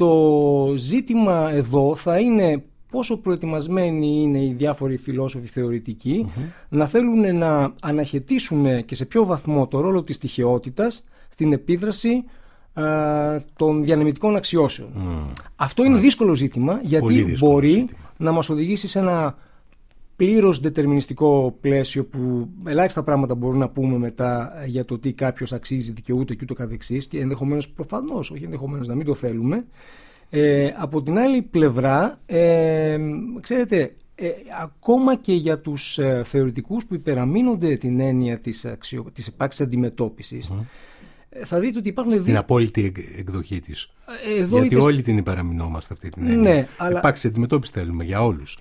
το ζήτημα εδώ θα είναι πόσο προετοιμασμένοι είναι οι διάφοροι φιλόσοφοι θεωρητικοί mm-hmm. να θέλουν να αναχαιτήσουν και σε ποιο βαθμό το ρόλο της τυχεότητας στην επίδραση α, των διανεμητικών αξιώσεων. Mm. Αυτό είναι δύσκολο ζήτημα γιατί δύσκολο μπορεί ζήτημα. να μας οδηγήσει σε ένα πλήρως δετερμινιστικό πλαίσιο που ελάχιστα πράγματα μπορούμε να πούμε μετά για το τι κάποιος αξίζει, δικαιούται και ούτω καθεξής και ενδεχομένως προφανώς, όχι ενδεχομένως να μην το θέλουμε. Ε, από την άλλη πλευρά, ε, ξέρετε, ε, ακόμα και για τους ε, θεωρητικούς που υπεραμείνονται την έννοια της, αξιο... της επάξης αντιμετώπισης, mm. ε, θα δείτε ότι υπάρχουν... Στην δι... απόλυτη εκδοχή της. Εδώ Γιατί είτε... όλοι την υπεραμεινόμαστε αυτή την έννοια. Ναι, αλλά... Επάξης αντιμετώπιση θέλουμε για όλους. Ό,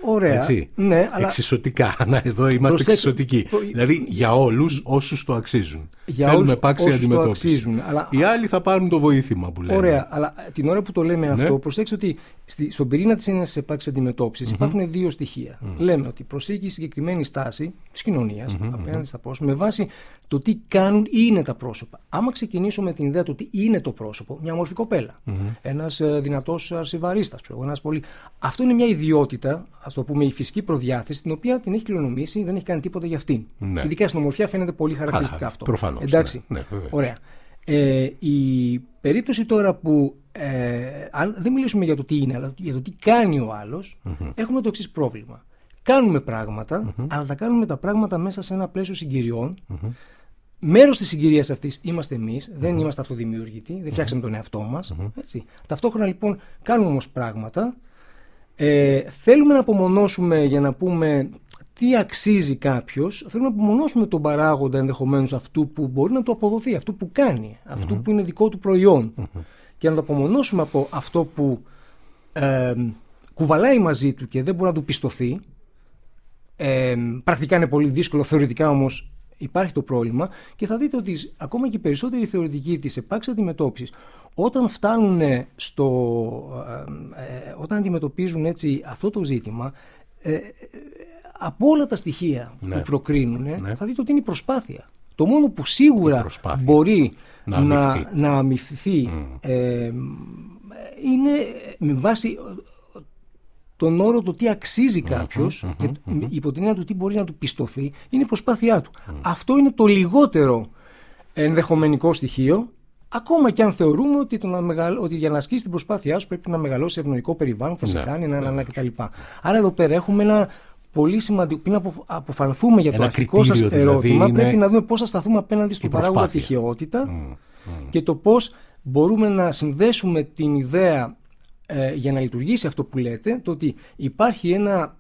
Ωραία. Έτσι. Ναι, αλλά... Εξισωτικά. Να, εδώ είμαστε Προσέξτε... εξισωτικοί. Προ... Δηλαδή για όλους όσους το αξίζουν. Για Θέλουμε επάξια αντιμετώπιση. Αλλά... Οι άλλοι θα πάρουν το βοήθημα που λέμε. Ωραία. Αλλά την ώρα που το λέμε αυτό, ναι. προσέξτε ότι στη, στον πυρήνα της έννοιας της επάξιας αντιμετώπισης mm-hmm. υπάρχουν δύο στοιχεία. Mm-hmm. Λέμε ότι προσέχει συγκεκριμένη στάση της κοινωνίας mm-hmm. απέναντι στα πρόσωπα με βάση το τι κάνουν ή είναι τα πρόσωπα. Άμα ξεκινήσω με την ιδέα του τι είναι το πρόσωπο, μια μορφή κοπέλα, mm-hmm. ένας δυνατός αρσιβαρίστας, ένας πολύ. Αυτό είναι μια ιδιότητα, ας το πούμε, η φυσική προδιάθεση, την οποία την έχει κληρονομήσει, δεν έχει κάνει τίποτα για αυτήν. Ναι. Ειδικά στην ομορφιά φαίνεται πολύ χαρακτηριστικά Καλά, αυτό. Προφανώς. Εντάξει. Ναι, ναι, Ωραία. Ε, η περίπτωση τώρα που ε, αν δεν μιλήσουμε για το τι είναι, αλλά για το τι κάνει ο άλλος, mm-hmm. έχουμε το εξής πρόβλημα. Κάνουμε πράγματα, mm-hmm. αλλά τα κάνουμε τα πράγματα μέσα σε ένα πλαίσιο συγκυριών. Mm-hmm. Μέρος της συγκυρίας αυτής είμαστε εμείς, mm-hmm. δεν είμαστε αυτοδημιουργητοί, δεν φτιάξαμε τον εαυτό μας. Mm-hmm. Έτσι. Ταυτόχρονα λοιπόν κάνουμε όμως πράγματα. Ε, θέλουμε να απομονώσουμε για να πούμε τι αξίζει κάποιος, θέλουμε να απομονώσουμε τον παράγοντα ενδεχομένως αυτού που μπορεί να το αποδοθεί, αυτού που κάνει, αυτού mm-hmm. που είναι δικό του προϊόν. Mm-hmm. Και να το απομονώσουμε από αυτό που ε, κουβαλάει μαζί του και δεν μπορεί να του πιστωθεί. Ε, πρακτικά είναι πολύ δύσκολο, θεωρητικά όμως υπάρχει το πρόβλημα και θα δείτε ότι ακόμα και οι περισσότεροι θεωρητικοί της επάξιας αντιμετώπισης όταν φτάνουν στο, ε, ε, όταν αντιμετωπίζουν έτσι αυτό το ζήτημα ε, ε, από όλα τα στοιχεία ναι. που προκρίνουν ναι. θα δείτε ότι είναι η προσπάθεια. Το μόνο που σίγουρα μπορεί να, να, να αμυφθεί mm. ε, είναι με βάση τον όρο το τι αξίζει κάποιος mm-hmm, και mm-hmm. υπό την έννοια του τι μπορεί να του πιστωθεί είναι η προσπάθειά του. Mm. Αυτό είναι το λιγότερο ενδεχομενικό στοιχείο, ακόμα και αν θεωρούμε ότι, το να μεγαλ... ότι για να ασκήσει την προσπάθειά σου πρέπει να μεγαλώσει ευνοϊκό περιβάλλον, θα σε κάνει ένα ναι. κτλ. Άρα εδώ πέρα έχουμε ένα πολύ σημαντικό. Πριν απο... αποφανθούμε για το ένα αρχικό σας ερώτημα, δηλαδή πρέπει να δούμε πώς θα σταθούμε απέναντι στον παράγοντα τυχαιότητα mm, mm. και το πώς μπορούμε να συνδέσουμε την ιδέα ε, για να λειτουργήσει αυτό που λέτε, το ότι υπάρχει ένα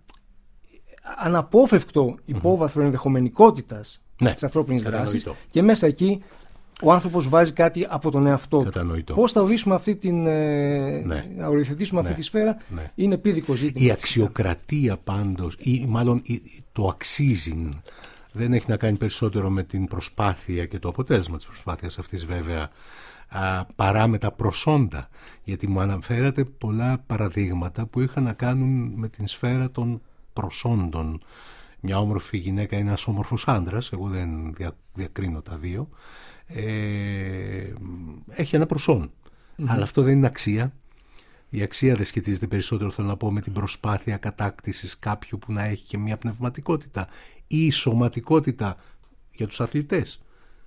αναπόφευκτο υπόβαθρο mm-hmm. ενδεχομενικότητας ναι, της ανθρώπινης δράσης και μέσα εκεί ο άνθρωπος βάζει κάτι από τον εαυτό του. Πώς θα οδηγήσουμε αυτή την, ναι. να οριοθετήσουμε ναι. αυτή τη σφαίρα ναι. είναι επίδικο ζήτημα. Η αξιοκρατία πάντως, ή μάλλον το αξίζει, δεν έχει να κάνει περισσότερο με την προσπάθεια και το αποτέλεσμα της προσπάθειας αυτής βέβαια, παρά με τα προσόντα. Γιατί μου αναφέρατε πολλά παραδείγματα που είχαν να κάνουν με την σφαίρα των προσόντων. Μια όμορφη γυναίκα είναι ένας όμορφος άντρας, εγώ δεν διακρίνω τα δύο. Ε, έχει ένα προσόν mm-hmm. αλλά αυτό δεν είναι αξία. Η αξία δεν σχετίζεται περισσότερο, θέλω να πω, με την προσπάθεια κατάκτησης κάποιου που να έχει και μια πνευματικότητα ή σωματικότητα για τους αθλητές.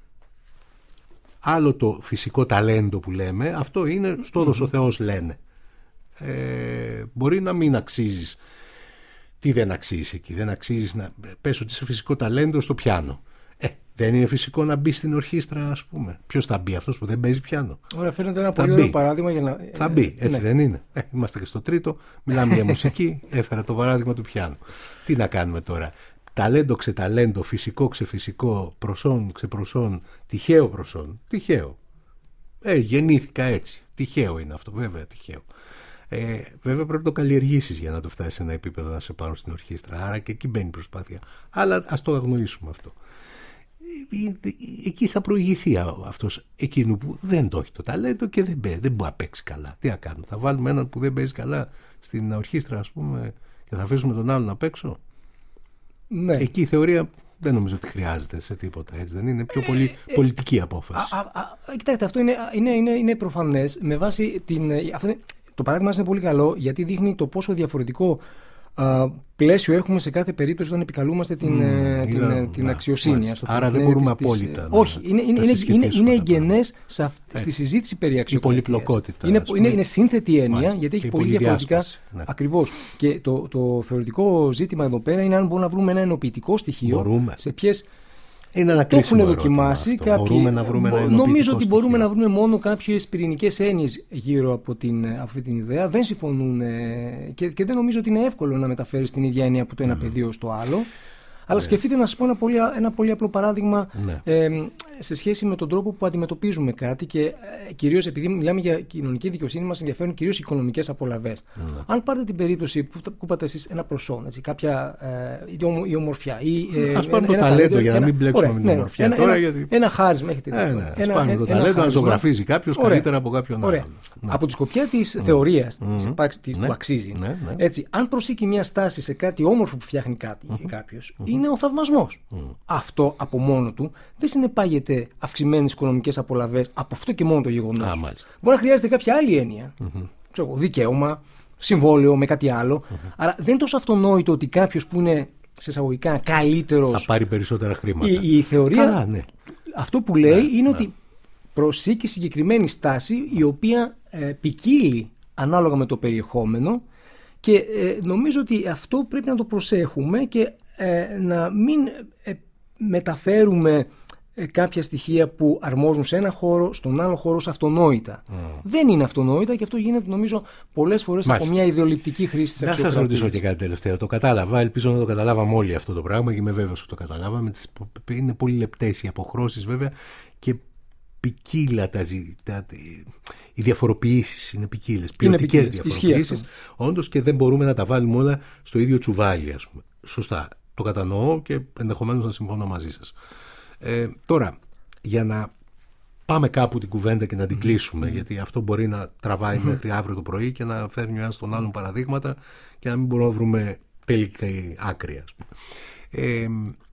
Άλλο το φυσικό ταλέντο που λέμε, αυτό είναι στο έδωσε ο Θεός λένε. Ε, μπορεί να μην αξίζεις. Τι δεν αξίζεις εκεί? Δεν αξίζεις να πες ότι είσαι φυσικό ταλέντο στο πιάνο. Ε, δεν είναι φυσικό να μπει στην ορχήστρα, ας πούμε. Ποιος θα μπει? Αυτός που δεν παίζει πιάνο. Ωραία, φαίνεται ένα πολύ ωραίο παράδειγμα για να. Θα μπει, έτσι ναι. δεν είναι? Ε, είμαστε και στο τρίτο, μιλάμε για μουσική. Έφερα το παράδειγμα του πιάνου. Τι να κάνουμε τώρα? Ταλέντο ξεταλέντο, φυσικό ξεφυσικό, προσόν ξεπροσόν, τυχαίο προσόν. Τυχαίο. Ε, γεννήθηκα έτσι. Τυχαίο είναι αυτό, βέβαια τυχαίο. Ε, βέβαια πρέπει να το καλλιεργήσεις για να το φτάσεις σε ένα επίπεδο να σε πάρουν στην ορχήστρα. Άρα και εκεί μπαίνει η προσπάθεια. Αλλά ας το αγνοήσουμε αυτό. Εκεί θα προηγηθεί αυτός εκείνου που δεν το έχει το ταλέντο και δεν, δεν μπορεί να παίξει καλά. Τι να κάνουμε? Θα βάλουμε έναν που δεν παίζει καλά στην ορχήστρα, ας πούμε, και θα αφήσουμε τον άλλον απ' έξω? Ναι. Εκεί η θεωρία δεν νομίζω ότι χρειάζεται σε τίποτα, έτσι δεν είναι? Πιο πολύ ε, πολιτική ε, απόφαση. Α, α, α, κοιτάξτε, αυτό είναι, είναι, είναι, είναι προφανές. Με βάση την, αυτό είναι, το παράδειγμα είναι πολύ καλό γιατί δείχνει το πόσο διαφορετικό α, πλαίσιο έχουμε σε κάθε περίπτωση όταν επικαλούμαστε την, mm, την, είδα, την να, αξιοσύνη. Άρα δεν μπορούμε της, απόλυτα. Της, όχι, είναι, είναι, είναι, είναι εγγενές στη συζήτηση περί αξιοκρατίας. Η πολυπλοκότητα. Είναι, είναι, είναι σύνθετη έννοια μάλιστα, γιατί έχει πολύ διαφορετικά. Ναι. Ακριβώς. Και το, το θεωρητικό ζήτημα εδώ πέρα είναι αν μπορούμε να βρούμε ένα ενοποιητικό στοιχείο. Μπορούμε. Σε ποιες. Είναι ένα το έχουν δοκιμάσει κάποιοι. Μπορούμε να βρούμε ένα νομίζω ότι στοιχείο. Μπορούμε να βρούμε μόνο κάποιες πυρηνικές έννοιες γύρω από, την, από αυτή την ιδέα. Δεν συμφωνούν και, και δεν νομίζω ότι είναι εύκολο να μεταφέρεις την ίδια έννοια από το ένα mm. πεδίο στο άλλο. Αλλά ναι. σκεφτείτε να σας πω ένα πολύ, ένα πολύ απλό παράδειγμα. Ναι. Ε, σε σχέση με τον τρόπο που αντιμετωπίζουμε κάτι και ε, κυρίως επειδή μιλάμε για κοινωνική δικαιοσύνη, μας ενδιαφέρουν κυρίως οι οικονομικές απολαβές. Mm. Αν πάρετε την περίπτωση που, που είπατε εσείς ένα προσόν, έτσι, κάποια ε, η ομορφιά. Ή, ε, ας πάμε το ταλέντο για να μην μπλέξουμε με την ναι, ομορφιά ένα, τώρα. Ένα, γιατί... ένα χάρισμα έχετε δει. Ε, ναι, ας πάμε το ταλέντο να ζωγραφίζει κάποιος καλύτερα από κάποιον άλλο. Ναι. Από τη σκοπιά της mm. θεωρίας mm. της υπάρξης ναι. που αξίζει. Ναι, ναι. Έτσι, αν προσήκει μια στάση σε κάτι όμορφο που φτιάχνει κάτι mm-hmm. κάποιος, mm-hmm. είναι ο θαυμασμός. Mm. Αυτό από μόνο του δεν συνεπάγεται αυξημένες οικονομικές απολαβές από αυτό και μόνο το γεγονός. Ah, μπορεί να χρειάζεται κάποια άλλη έννοια. Mm-hmm. Ξέρω, δικαίωμα, συμβόλαιο με κάτι άλλο. Mm-hmm. Άρα δεν είναι τόσο αυτονόητο ότι κάποιος που είναι σε εισαγωγικά καλύτερος θα πάρει περισσότερα χρήματα. Η, η θεωρία. Καλά, ναι. Αυτό που λέει ναι, είναι ναι. ότι προσήκει συγκεκριμένη στάση η οποία ε, ποικίλει ανάλογα με το περιεχόμενο και ε, νομίζω ότι αυτό πρέπει να το προσέχουμε και ε, να μην ε, μεταφέρουμε ε, κάποια στοιχεία που αρμόζουν σε ένα χώρο, στον άλλο χώρο σε αυτονόητα. Mm. Δεν είναι αυτονόητα και αυτό γίνεται νομίζω πολλές φορές Μάλιστα. από μια ιδεολειπτική χρήση της αξιοκρατίας. Να σας ρωτήσω και κάτι τελευταίο. Το κατάλαβα, ελπίζω να το καταλάβαμε όλοι αυτό το πράγμα και είμαι βέβαιος ότι το καταλάβαμε. Είναι πολύ λεπτές οι αποχρώσεις βέβαια και ποικίλα τα ζητά, οι διαφοροποιήσεις είναι ποικίλες, ποιοτικές διαφοροποιήσεις όντως και δεν μπορούμε να τα βάλουμε όλα στο ίδιο τσουβάλι, ας πούμε. Σωστά, το κατανοώ και ενδεχομένως να συμφωνώ μαζί σας. Ε, τώρα, για να πάμε κάπου την κουβέντα και να την κλείσουμε, mm. γιατί αυτό μπορεί να τραβάει mm. μέχρι αύριο το πρωί και να φέρνει ο ένας τον άλλον παραδείγματα και να μην μπορούμε να βρούμε τελικά άκρη, ας πούμε. Ε,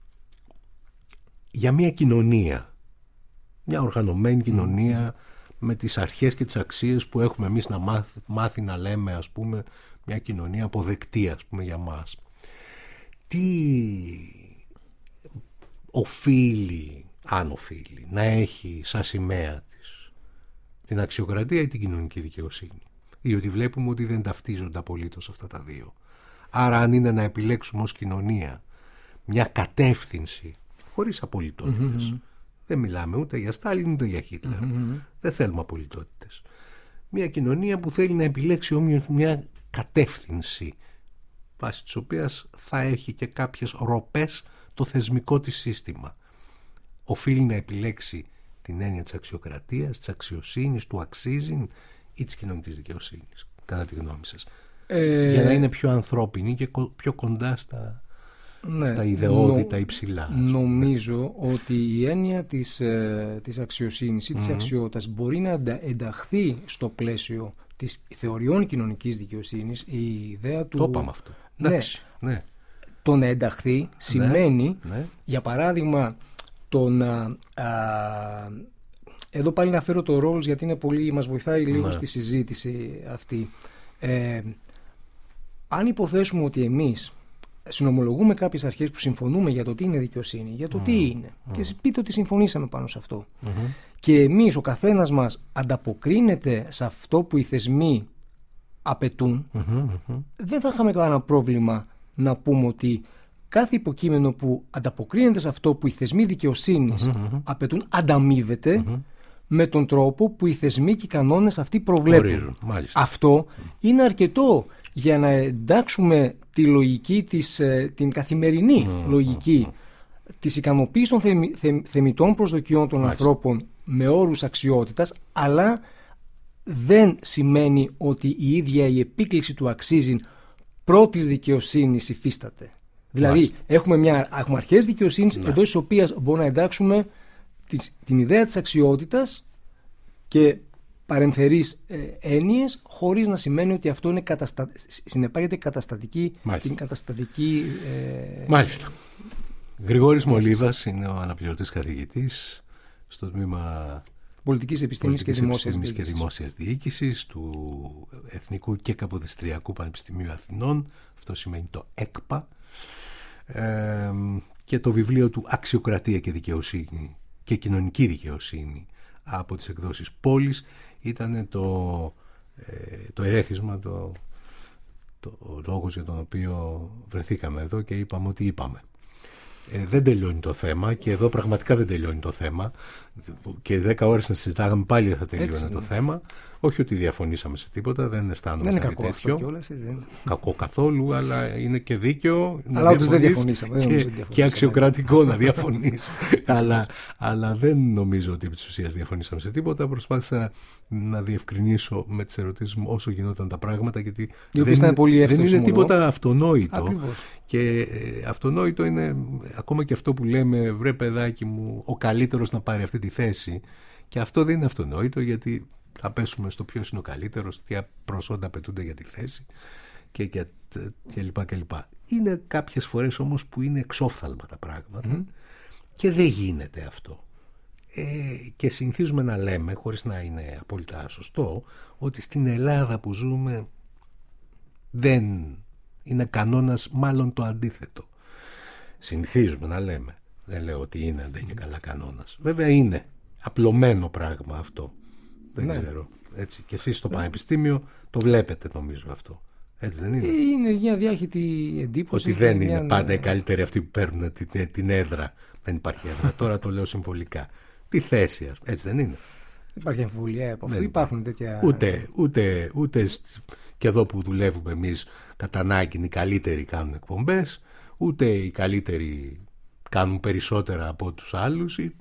για μια κοινωνία, μια οργανωμένη κοινωνία mm. με τις αρχές και τις αξίες που έχουμε εμείς να μάθει, μάθει να λέμε, ας πούμε, μια κοινωνία αποδεκτή, ας πούμε, για μας. Τι οφείλει, αν οφείλει, να έχει σαν σημαία της την αξιοκρατία ή την κοινωνική δικαιοσύνη? Διότι βλέπουμε ότι δεν ταυτίζονται απολύτως αυτά τα δύο. Άρα αν είναι να επιλέξουμε ως κοινωνία μια κατεύθυνση χωρίς απολυτότητες, mm-hmm. δεν μιλάμε ούτε για Στάλιν ούτε για Χίτλερ. Mm-hmm. Δεν θέλουμε απολυτότητες. Μια κοινωνία που θέλει να επιλέξει όμως μια κατεύθυνση βάσει της οποίας θα έχει και κάποιες ροπές το θεσμικό της σύστημα. Οφείλει να επιλέξει την έννοια της αξιοκρατίας, της αξιοσύνης, του αξίζει ή της κοινωνικής δικαιοσύνης, κατά τη γνώμη σας. Ε... Για να είναι πιο ανθρώπινη και πιο κοντά στα... Ναι, στα ιδεώδη, νο, τα υψηλά. Νομίζω ότι η έννοια της, ε, της αξιοσύνης ή της mm. αξιότητας μπορεί να ενταχθεί στο πλαίσιο της θεωριών κοινωνικής δικαιοσύνης. Η ιδέα του... Το είπαμε αυτό. Ναι, ναι. Το να ενταχθεί σημαίνει, ναι, ναι. για παράδειγμα, το να... Α, εδώ πάλι να φέρω το ρόλο γιατί είναι πολύ, μας βοηθάει λίγο ναι. στη συζήτηση αυτή. Ε, αν υποθέσουμε ότι εμείς συνομολογούμε κάποιες αρχές που συμφωνούμε για το τι είναι δικαιοσύνη, για το mm. τι είναι. Mm. Και πείτε ότι συμφωνήσαμε πάνω σε αυτό. Mm-hmm. Και εμείς, ο καθένας μας, ανταποκρίνεται σε αυτό που οι θεσμοί απαιτούν, mm-hmm. δεν θα είχαμε κανένα πρόβλημα να πούμε ότι κάθε υποκείμενο που ανταποκρίνεται σε αυτό που οι θεσμοί δικαιοσύνης mm-hmm. απαιτούν, ανταμείβεται mm-hmm. με τον τρόπο που οι θεσμοί και οι κανόνες αυτοί προβλέπουν. Αυτό mm. είναι αρκετό για να εντάξουμε τη λογική της, την καθημερινή mm, λογική mm, της ικανοποίησης των θεμι, θε, θεμιτών προσδοκιών των Μάλιστα. ανθρώπων με όρους αξιότητας, αλλά δεν σημαίνει ότι η ίδια η επίκληση του αξίζει πρώτης δικαιοσύνης υφίσταται. Δηλαδή Μάλιστα. έχουμε, μια, έχουμε αρχές δικαιοσύνης ναι. εντός της οποίας μπορούμε να εντάξουμε της, την ιδέα της αξιότητας και παρεμφερείς ε, έννοιες, χωρίς να σημαίνει ότι αυτό είναι καταστα... συνεπάγεται καταστατική, την καταστατική... Ε... Μάλιστα. Γρηγόρης Μολίβας είναι ο αναπληρωτής καθηγητής στο τμήμα Πολιτικής Επιστήμης και Δημόσιας και Δημόσιας Διοίκησης του Εθνικού και Καποδιστριακού Πανεπιστημίου Αθηνών. Αυτό σημαίνει το ΕΚΠΑ. Ε, και το βιβλίο του «Αξιοκρατία και δικαιοσύνη και κοινωνική δικαιοσύνη» από τις εκδόσεις Πόλης ήταν το, ε, το ερέθισμα, το, το ο λόγος για τον οποίο βρεθήκαμε εδώ και είπαμε ότι είπαμε. Ε, δεν τελειώνει το θέμα και εδώ πραγματικά δεν τελειώνει το θέμα και δέκα ώρες να συζητάγαμε πάλι δεν θα τελειώνει το θέμα. Όχι ότι διαφωνήσαμε σε τίποτα, δεν αισθάνομαι δεν κάτι είναι κακό τέτοιο. Αυτό κιόλας, δεν... Κακό καθόλου, αλλά είναι και δίκαιο. Αλλά όντως δεν διαφωνήσαμε. Και, δεν και αξιοκρατικό να διαφωνήσει. αλλά, αλλά δεν νομίζω ότι επί της ουσίας διαφωνήσαμε σε τίποτα. Προσπάθησα να διευκρινίσω με τις ερωτήσεις μου όσο γινόταν τα πράγματα, γιατί δεν, ήταν πολύ δεν είναι μόνο. τίποτα αυτονόητο. Ακριβώς. Και ε, αυτονόητο είναι ακόμα και αυτό που λέμε, βρε παιδάκι μου, ο καλύτερος να πάρει αυτή τη θέση. Και αυτό δεν είναι αυτονόητο, γιατί θα πέσουμε στο ποιος είναι ο καλύτερος, τι προσόντα απαιτούνται για τη θέση και, και, και λοιπά και λοιπά. Είναι κάποιες φορές όμως που είναι εξόφθαλμα τα πράγματα mm. και δεν γίνεται αυτό. Ε, και συνηθίζουμε να λέμε, χωρίς να είναι απόλυτα σωστό, ότι στην Ελλάδα που ζούμε δεν είναι κανόνας, μάλλον το αντίθετο. Συνηθίζουμε να λέμε. Δεν λέω ότι είναι δεν και καλά κανόνας. Βέβαια είναι απλωμένο πράγμα αυτό. Δεν ναι. ξέρω. Έτσι. Και εσείς στο πανεπιστήμιο το βλέπετε, νομίζω αυτό. Έτσι δεν είναι? Είναι μια διάχυτη εντύπωση. Ότι δεν είναι μια... πάντα οι καλύτεροι αυτοί που παίρνουν την, την έδρα. Δεν υπάρχει έδρα. Τώρα το λέω συμβολικά. Τη θέση, έτσι δεν είναι? Υπάρχει αμφιβολία από αυτό. Υπάρχουν τέτοια. Ούτε, ούτε, ούτε και εδώ που δουλεύουμε εμείς κατά ανάγκη οι καλύτεροι κάνουν εκπομπές, ούτε οι καλύτεροι κάνουν περισσότερα από τους άλλους. Ε,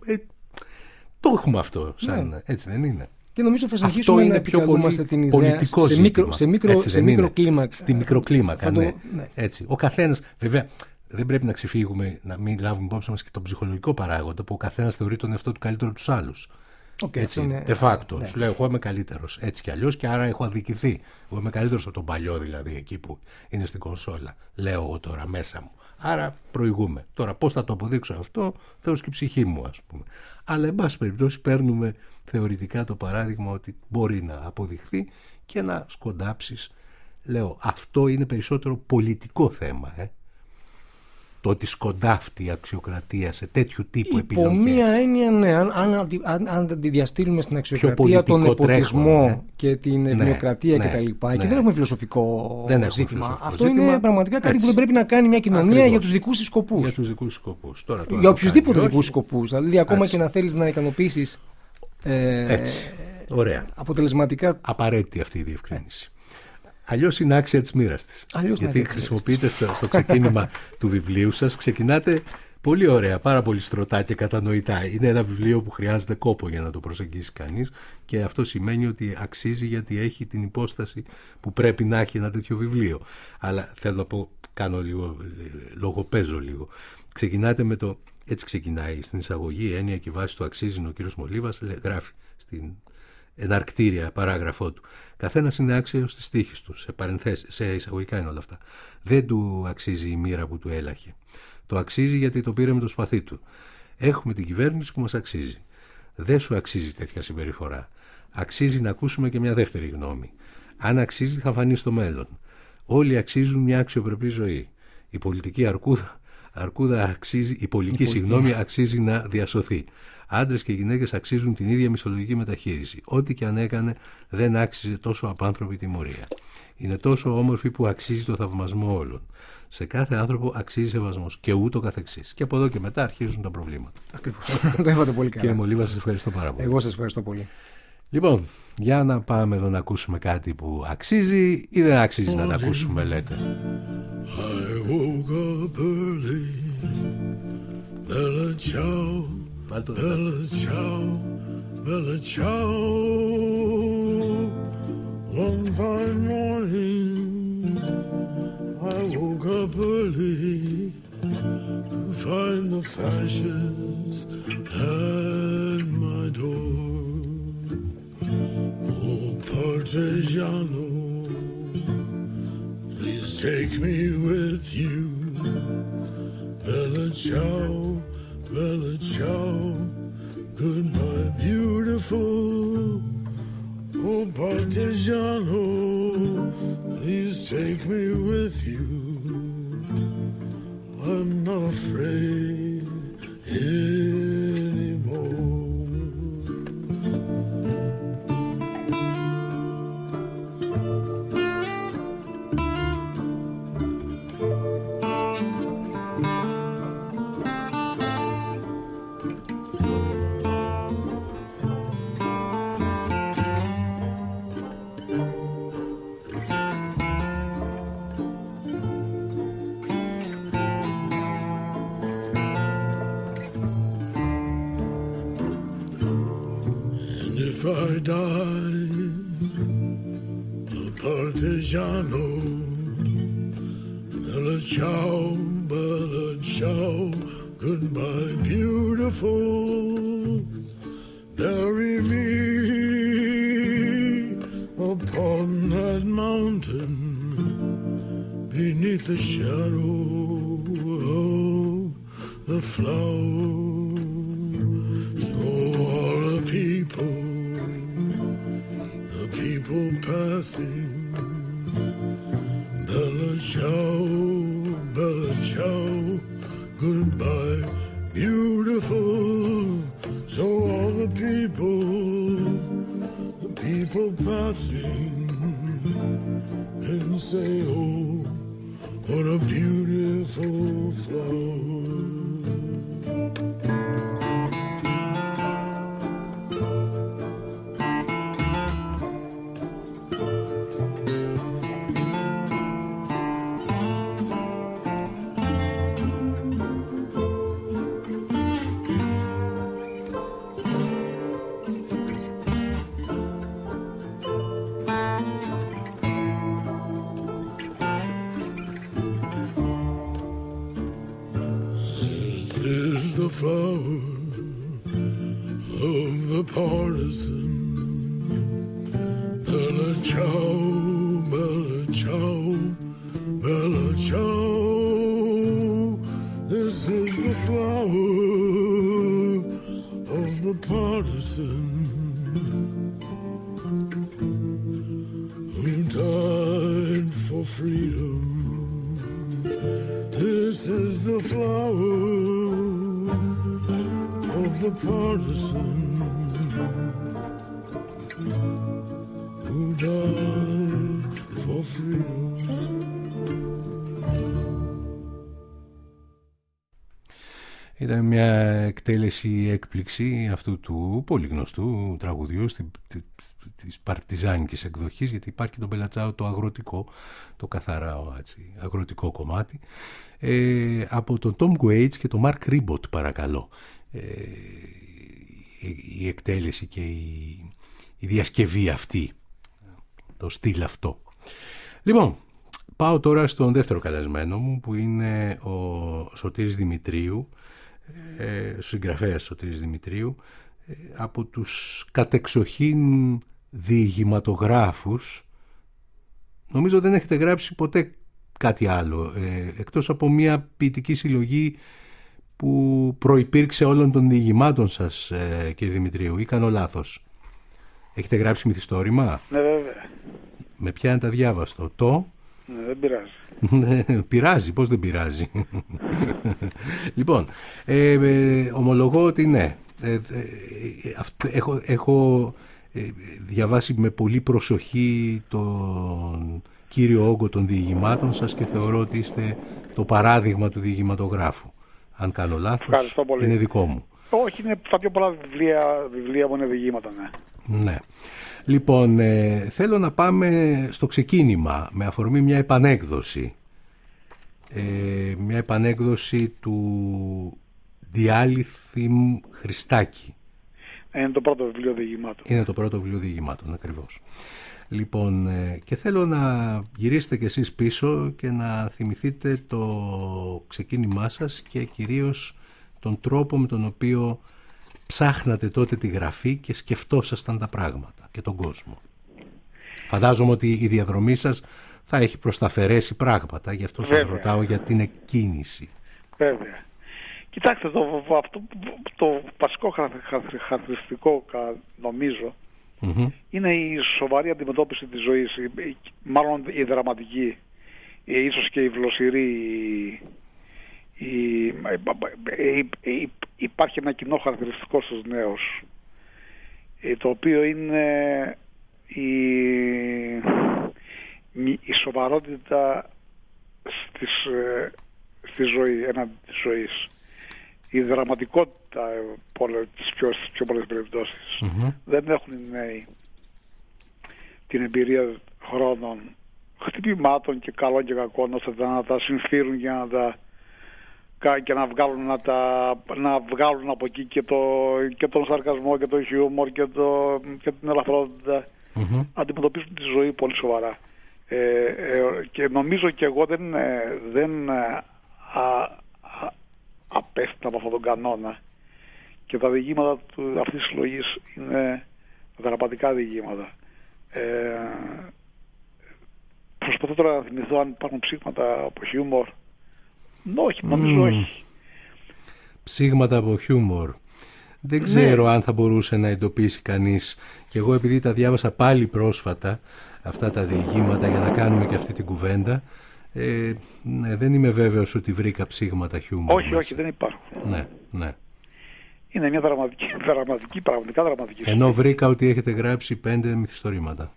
το έχουμε αυτό. Σαν, ναι. Έτσι δεν είναι? Και νομίζω θα συνεχίσουμε να επικαλούμαστε την ιδέα πολιτικό σε μικρό, σε μικρό, σε μικρό κλίμακα. Στη μικροκλίμακα, ναι. Το, ναι. Έτσι. Ο καθένας, βέβαια, δεν πρέπει να ξεφύγουμε, να μην λάβουμε υπόψη μας και τον ψυχολογικό παράγοντα, που ο καθένας θεωρεί τον εαυτό του καλύτερο από τους άλλους. Okay, έτσι, είναι... de facto. Ναι. Σου λέω, εγώ είμαι καλύτερος έτσι κι αλλιώς, και άρα έχω αδικηθεί. Εγώ είμαι καλύτερος από τον παλιό, δηλαδή, εκεί που είναι στην κονσόλα. Λέω εγώ τώρα μέσα μου. Άρα προηγούμε. Τώρα πώς θα το αποδείξω αυτό, Θεός και η ψυχή μου, ας πούμε. Αλλά εν πάση περιπτώσει παίρνουμε θεωρητικά το παράδειγμα ότι μπορεί να αποδειχθεί και να σκοντάψεις. Λέω, αυτό είναι περισσότερο πολιτικό θέμα, ε. Το ότι σκοντάφτει η αξιοκρατία σε τέτοιου τύπου επιλογές. Υπό μία έννοια, ναι, αν, αν, αν, αν τη διαστήλουμε στην αξιοκρατία τον νεποτισμό ναι. και την ευνοκρατία ναι, κτλ. Ναι, και, ναι. και δεν έχουμε φιλοσοφικό δεν ζήτημα. Φιλοσοφικό αυτό ζήτημα. Είναι πραγματικά κάτι έτσι. Που δεν πρέπει να κάνει μια κοινωνία ακριβώς. Για τους δικούς της σκοπούς. Για τους δικούς της σκοπούς. Τώρα, τώρα για οποιουσδήποτε δικούς σκοπούς. Δηλαδή, ακόμα έτσι. Και να θέλεις να ικανοποιήσεις ε, αποτελεσματικά. Απαραίτητη αυτή η διευκρίνηση. Αλλιώς είναι άξια της μοίρας της. Γιατί χρησιμοποιείτε στο, στο ξεκίνημα του βιβλίου σας, ξεκινάτε πολύ ωραία, πάρα πολύ στρωτά και κατανοητά. Είναι ένα βιβλίο που χρειάζεται κόπο για να το προσεγγίσει κανείς, και αυτό σημαίνει ότι αξίζει, γιατί έχει την υπόσταση που πρέπει να έχει ένα τέτοιο βιβλίο. Αλλά θέλω να πω, κάνω λίγο, λογοπαίζω λίγο. Ξεκινάτε με το, έτσι ξεκινάει στην εισαγωγή, η έννοια και η βάση του αξίζει, ο κύριος Μολίβας γράφει στην εναρκτήρια παράγραφό του. Καθένας είναι άξιος της τύχης του. Σε παρενθέσεις, σε εισαγωγικά είναι όλα αυτά. Δεν του αξίζει η μοίρα που του έλαχε. Το αξίζει γιατί το πήρε με το σπαθί του. Έχουμε την κυβέρνηση που μας αξίζει. Δεν σου αξίζει τέτοια συμπεριφορά. Αξίζει να ακούσουμε και μια δεύτερη γνώμη. Αν αξίζει, θα φανεί στο μέλλον. Όλοι αξίζουν μια αξιοπρεπή ζωή. Η πολιτική αρκούδα, αρκούδα αξίζει, η πολιτική η συγγνώμη αξίζει να διασωθεί. Άντρες και γυναίκες αξίζουν την ίδια μισθολογική μεταχείριση. Ό,τι και αν έκανε, δεν άξιζε τόσο απάνθρωπη τιμωρία. Είναι τόσο όμορφη που αξίζει το θαυμασμό όλων. Σε κάθε άνθρωπο αξίζει σεβασμός και ούτω καθεξής. Και από εδώ και μετά αρχίζουν τα προβλήματα. Ακριβώς. Το είπατε πολύ καλά. Κύριε Μολίβα, σας ευχαριστώ πάρα πολύ. Εγώ σας ευχαριστώ πολύ. Λοιπόν, για να πάμε εδώ να ακούσουμε κάτι που αξίζει ή δεν αξίζει να τα ακούσουμε, λέτε. I woke up early, Bella ciao, Bella ciao, Bella ciao. One fine morning, I woke up early to find the fashions at my door. Oh, Partigiano, please take me with you. Bella ciao, Bella ciao, goodbye beautiful. Oh, Partigiano, please take me with you. I'm not afraid anymore. if I die a partigiano, bella ciao, bella ciao, goodbye beautiful, bury me upon that mountain beneath the shadow of the flowers. So all the people, the people passing, bella ciao, bella ciao, goodbye beautiful. So all the people, the people passing, and say, oh, what a beautiful flower. The flower of the partisan, bella ciao, bella ciao, bella ciao. This is the flower of the partisan who died for freedom. This is the flower of the partisan who died for freedom. Ήταν μια εκτέλεση έκπληξη αυτού του πολύ γνωστού τραγουδιού της παρτιζάνικης εκδοχής, γιατί υπάρχει το Μπελατσάο το αγροτικό, το καθαρά έτσι, αγροτικό κομμάτι, ε, από τον Tom Waits και τον Mark Ribot, παρακαλώ. Ε, η εκτέλεση και η, η διασκευή αυτή, το στυλ αυτό. Λοιπόν, πάω τώρα στον δεύτερο καλεσμένο μου, που είναι ο Σωτήρης Δημητρίου, ε, συγγραφέας Σωτήρης Δημητρίου, ε, από τους κατεξοχήν διηγηματογράφους. Νομίζω δεν έχετε γράψει ποτέ κάτι άλλο, ε, εκτός από μια ποιητική συλλογή που προϋπήρξε όλων των διηγημάτων σας, ε, κύριε Δημητρίου, ή κάνω λάθος? Έχετε γράψει μυθιστόρημα? Ναι, βέβαια. Με ποια είναι τα διάβαστο? Το... Ναι, δεν πειράζει. Πειράζει, πώς δεν πειράζει? Λοιπόν, ε, ε, ομολογώ ότι ναι. Ε, ε, αυτό, έχω, έχω ε, διαβάσει με πολύ προσοχή τον κύριο όγκο των διηγημάτων σας και θεωρώ ότι είστε το παράδειγμα του διηγηματογράφου. Αν κάνω λάθος, είναι δικό μου. Όχι, είναι τα πιο πολλά βιβλία, βιβλία μου είναι διηγήματα, ναι. Ναι. Λοιπόν, ε, θέλω να πάμε στο ξεκίνημα με αφορμή μια επανέκδοση. Ε, μια επανέκδοση του Διάλυθιμ Χριστάκη. Είναι το πρώτο βιβλίο διηγημάτων. Είναι το πρώτο βιβλίο διηγημάτων, ακριβώς. Λοιπόν, ε, και θέλω να γυρίσετε κι εσείς πίσω και να θυμηθείτε το ξεκίνημά σας και κυρίως τον τρόπο με τον οποίο ψάχνατε τότε τη γραφή και σκεφτόσασταν τα πράγματα και τον κόσμο. Φαντάζομαι ότι η διαδρομή σας θα έχει προσταφαιρέσει πράγματα, γι' αυτό σας Βέβαια. ρωτάω για την εκκίνηση. Βέβαια. Κοιτάξτε, το, αυτό, το βασικό χαρακτηριστικό, νομίζω, mm-hmm. είναι η σοβαρή αντιμετώπιση της ζωής, μάλλον η δραματική, ίσως και η βλοσιρή. Η, η, η, υπάρχει ένα κοινό χαρακτηριστικό στους νέους, το οποίο είναι η, η σοβαρότητα στις, στη ζωή, έναντι της ζωής, η δραματικότητα στις πιο, στις πιο πολλές περιπτώσεις. Mm-hmm. Δεν έχουν οι νέοι την εμπειρία χρόνων, χτυπημάτων και καλών και κακών, ώστε να τα συμφέρουν για να τα και να βγάλουν, να τα, να βγάλουν από εκεί και, το, και τον σαρκασμό και το χιούμορ και, το, και την ελαφρότητα. Mm-hmm. Αντιμετωπίζουν τη ζωή πολύ σοβαρά. Ε, ε, και νομίζω και εγώ δεν, δεν α, α, απέστηνα από αυτόν τον κανόνα. Και τα διηγήματα του, αυτής της συλλογής είναι δραματικά διηγήματα. Ε, προσπαθώ τώρα να θυμηθώ αν υπάρχουν ψήγματα από χιούμορ. Όχι, νομίζω mm. όχι. Ψήγματα από χιούμορ. Δεν ξέρω ναι. αν θα μπορούσε να εντοπίσει κανείς. Και εγώ επειδή τα διάβασα πάλι πρόσφατα αυτά τα διηγήματα για να κάνουμε και αυτή την κουβέντα, ε, ναι, δεν είμαι βέβαιος ότι βρήκα ψήγματα χιούμορ. Όχι, μέσα. όχι, δεν υπάρχουν. Ναι, ναι. Είναι μια δραματική, δραματική, πραγματικά δραματική. Ενώ βρήκα ότι έχετε γράψει πέντε μυθιστορήματα.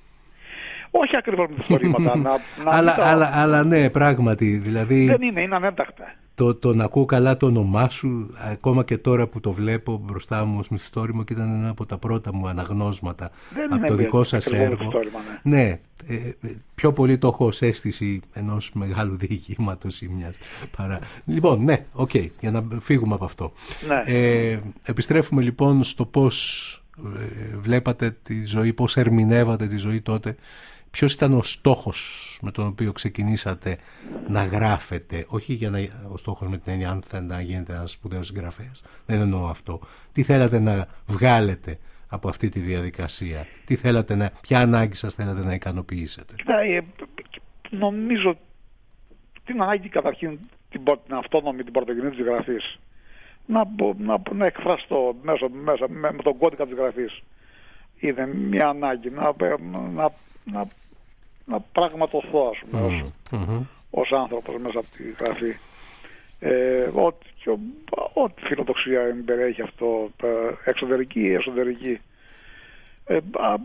Όχι ακριβώς μυθιστορήματα. να, να αλλά, τα... αλλά, αλλά ναι, πράγματι. Δηλαδή, δεν είναι, είναι ανένταχτα. Το, το να ακούω καλά το όνομά σου, ακόμα και τώρα που το βλέπω μπροστά μου ως μυθιστόρημα και ήταν ένα από τα πρώτα μου αναγνώσματα δεν από το δικό σας έργο. Ναι, ναι ε, πιο πολύ το έχω ως αίσθηση ενός μεγάλου διηγήματος ή μιας παρά. Λοιπόν, ναι, οκ, okay, για να φύγουμε από αυτό. Ναι. Ε, επιστρέφουμε λοιπόν στο πώς ε, βλέπατε τη ζωή, πώς ερμηνεύατε τη ζωή τότε. Ποιος ήταν ο στόχος με τον οποίο ξεκινήσατε να γράφετε, όχι για να, ο στόχος με την έννοια αν θέλετε να γίνετε ένας σπουδαίος συγγραφέας, δεν εννοώ αυτό. Τι θέλατε να βγάλετε από αυτή τη διαδικασία, τι θέλατε να, ποια ανάγκη σας θέλατε να ικανοποιήσετε? Ναι, νομίζω την ανάγκη καταρχήν την, την αυτόνομη, την πρωτογενή της γραφής. Να, να, να εκφραστώ μέσα, μέσα με, με τον κώδικα της γραφής. Είναι μια ανάγκη να, να, να, να πραγματοθώ, ας πούμε, ως, mm-hmm. ως άνθρωπος μέσα από τη γραφή. Ε, ό,τι, ό,τι φιλοδοξία περιέχει αυτό, εξωτερική ή εσωτερική. Ε, α,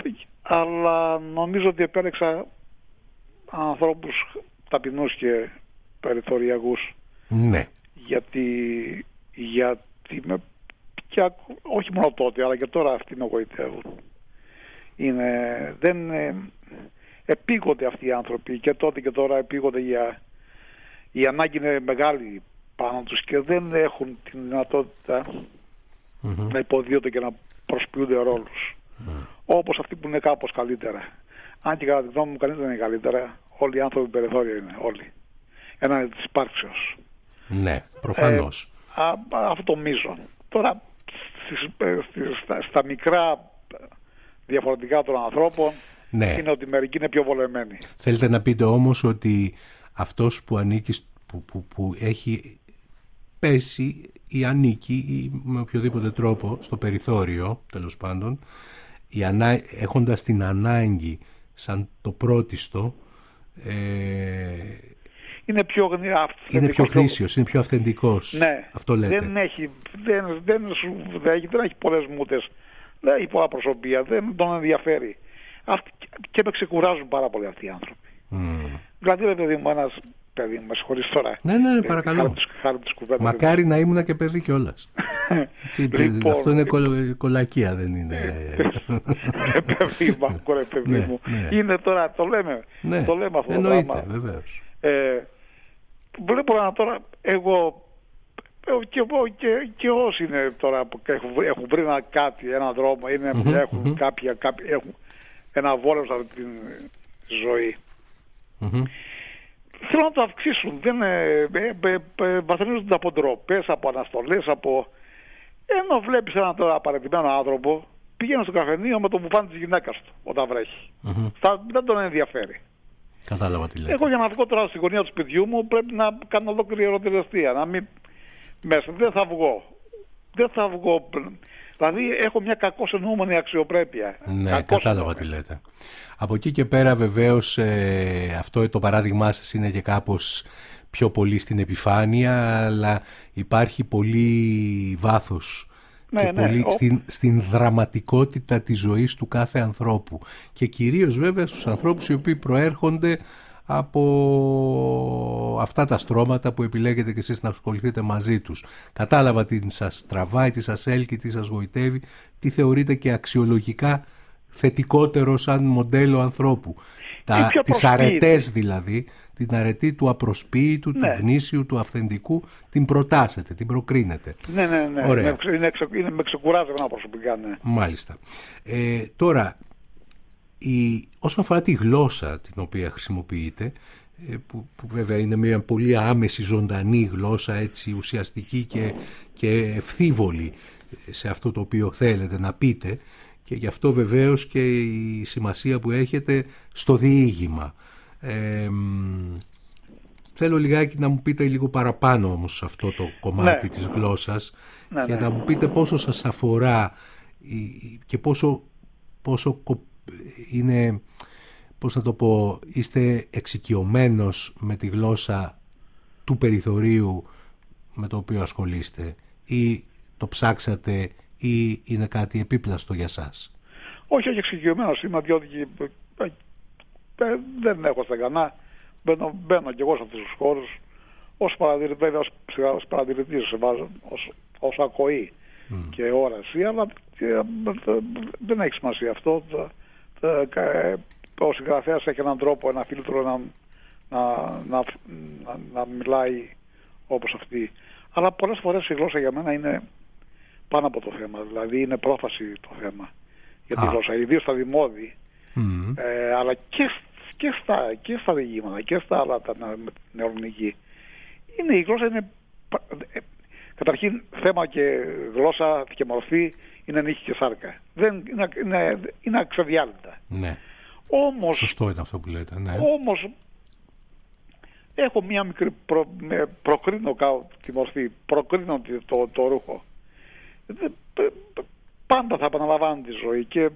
αλλά νομίζω ότι επέλεξα ανθρώπους ταπεινούς και περιθωριακούς. Ναι. Γιατί, γιατί με, και, όχι μόνο τότε, αλλά και τώρα αυτοί με εγωιτεύουν. Είναι, δεν ε, επίγονται αυτοί οι άνθρωποι και τότε και τώρα επίγονται για, η ανάγκη είναι μεγάλη πάνω τους και δεν έχουν την δυνατότητα mm-hmm. να υποδίονται και να προσποιούνται ρόλους. Mm. Όπως αυτοί που είναι κάπως καλύτερα. Αν και κατά τη γνώμη μου κανείς δεν είναι καλύτερα, όλοι οι άνθρωποι περιθώρια είναι, όλοι. Έναν της υπάρξεως. Ναι, προφανώς. Ε, α, α, αυτό το μείζον. Τώρα στις, στις, στα, στα μικρά διαφορετικά των ανθρώπων ναι. είναι ότι μερικοί είναι πιο βολεμένοι. Θέλετε να πείτε όμως ότι αυτός που ανήκει, που, που, που έχει πέσει ή ανήκει ή με οποιοδήποτε τρόπο στο περιθώριο, τέλος πάντων, η ανά, έχοντας την ανάγκη σαν το πρώτιστο, ε, είναι πιο, είναι πιο χρήσιος, είναι πιο αυθεντικός. Ναι, αυτό λέτε. Δεν έχει, δεν, δεν, δεν, έχει, δεν έχει πολλές μούτες, δεν έχει πολλά προσωπία, δεν τον ενδιαφέρει. Αυτοί, και με ξεκουράζουν πάρα πολύ αυτοί οι άνθρωποι. Mm. Δηλαδή, ρε παιδί μου, ένας παιδί μου, με συγχωρείς τώρα. Ναι, ναι, παρακαλώ. Χάρη, χάρη της κουβέντας. Μακάρι να ήμουν και παιδί κιόλας. Λοιπόν, αυτό είναι κολ, κολακία, δεν είναι. Παιδί μου, ακούω, παιδί ναι, μου. Ναι. Είναι τώρα, το λέμε. Ναι, το λέμε αυτό εννοείται, το πράγμα. Βεβαίως. Ε, βλέπω να τώρα, εγώ και, και, και όσοι είναι τώρα που έχουν, έχουν βρει ένα κάτι, έναν δρόμο, είναι, mm-hmm, έχουν, mm-hmm. Κάποια, κάποια, έχουν ένα βόλεμο σε αυτή τη ζωή. Mm-hmm. Θέλω να το αυξήσουν. Δεν ε, ε, ε, βαθμίζονται από ντροπές, από αναστολές, από... Ενώ βλέπεις έναν τώρα απαρατημένο άνθρωπο, πηγαίνει στο καφενείο με το μπουφάν της γυναίκας του όταν βρέχει. Mm-hmm. Θα, δεν τον ενδιαφέρει. Κατάλαβα τι λέτε. Εγώ για να βγω τώρα στη γωνία του σπιτιού μου πρέπει να κάνω ολόκληρη ερωτηρεστία. Να μην... Μέσα δεν θα βγω. Δεν θα βγω. Δηλαδή έχω μια κακώς εννοούμενη αξιοπρέπεια. Ναι, κακώς κατάλαβα τι λέτε. Από εκεί και πέρα βεβαίως ε, αυτό το παράδειγμά σας είναι και κάπως πιο πολύ στην επιφάνεια, αλλά υπάρχει πολύ βάθος ναι, και ναι, πολύ ο... στην, στην δραματικότητα της ζωής του κάθε ανθρώπου. Και κυρίως βέβαια στους ανθρώπους οι οποίοι προέρχονται από αυτά τα στρώματα που επιλέγετε και εσείς να ασχοληθείτε μαζί τους. Κατάλαβα τι σας τραβάει, τι σας έλκει, τι σας γοητεύει, τι θεωρείτε και αξιολογικά θετικότερο σαν μοντέλο ανθρώπου. τα, τις αρετές δηλαδή, την αρετή του απροσποίητου, ναι. του γνήσιου, του αυθεντικού, την προτάσετε, την προκρίνετε. Ναι, ναι, ναι. Ωραία. Είναι, είναι, είναι, με ξεκουράζει εμένα προσωπικά, ναι. Μάλιστα. Ε, τώρα, η, όσον αφορά τη γλώσσα την οποία χρησιμοποιείτε, που, που βέβαια είναι μια πολύ άμεση ζωντανή γλώσσα, έτσι ουσιαστική και, και ευθύβολη σε αυτό το οποίο θέλετε να πείτε, και γι' αυτό βεβαίως και η σημασία που έχετε στο διήγημα. Ε, θέλω λιγάκι να μου πείτε λίγο παραπάνω όμως σε αυτό το κομμάτι, ναι, της γλώσσας, ναι, και ναι, να μου πείτε πόσο σας αφορά και πόσο, πόσο είναι, πώς να το πω, είστε εξοικειωμένος με τη γλώσσα του περιθωρίου με το οποίο ασχολείστε, ή το ψάξατε ή είναι κάτι επίπλαστο για σας? Όχι, όχι εξοικειωμένος είμαι, διότι δεν έχω στεγανά. Μπαίνω, μπαίνω και εγώ σε αυτούς τους χώρους ως παρατηρητής, ως, ως παρατηρητής ως, ως ακοή mm. και όραση, αλλά και, δεν έχει σημασία αυτό. Ο συγγραφέας έχει έναν τρόπο, ένα φίλτρο να, να, να, να, να μιλάει όπως αυτή. Αλλά πολλές φορές η γλώσσα για μένα είναι πάνω από το θέμα, δηλαδή είναι πρόφαση το θέμα για τη ah. γλώσσα, ιδίως στα δημόδι, mm. ε, αλλά και, και, στα, και στα διηγήματα και στα άλλα τα νεοελληνική. Είναι, η γλώσσα είναι ε, καταρχήν θέμα, και γλώσσα και μορφή είναι νύχη και σάρκα. Δεν, είναι, είναι, είναι αξιοδιάλυτα. Ναι. Όμως, σωστό είναι αυτό που λέτε. Ναι. Όμως έχω μία μικρή προ, προκρίνω τη μορφή, προκρίνω το, το ρούχο. Πάντα θα επαναλαμβάνω τη ζωή και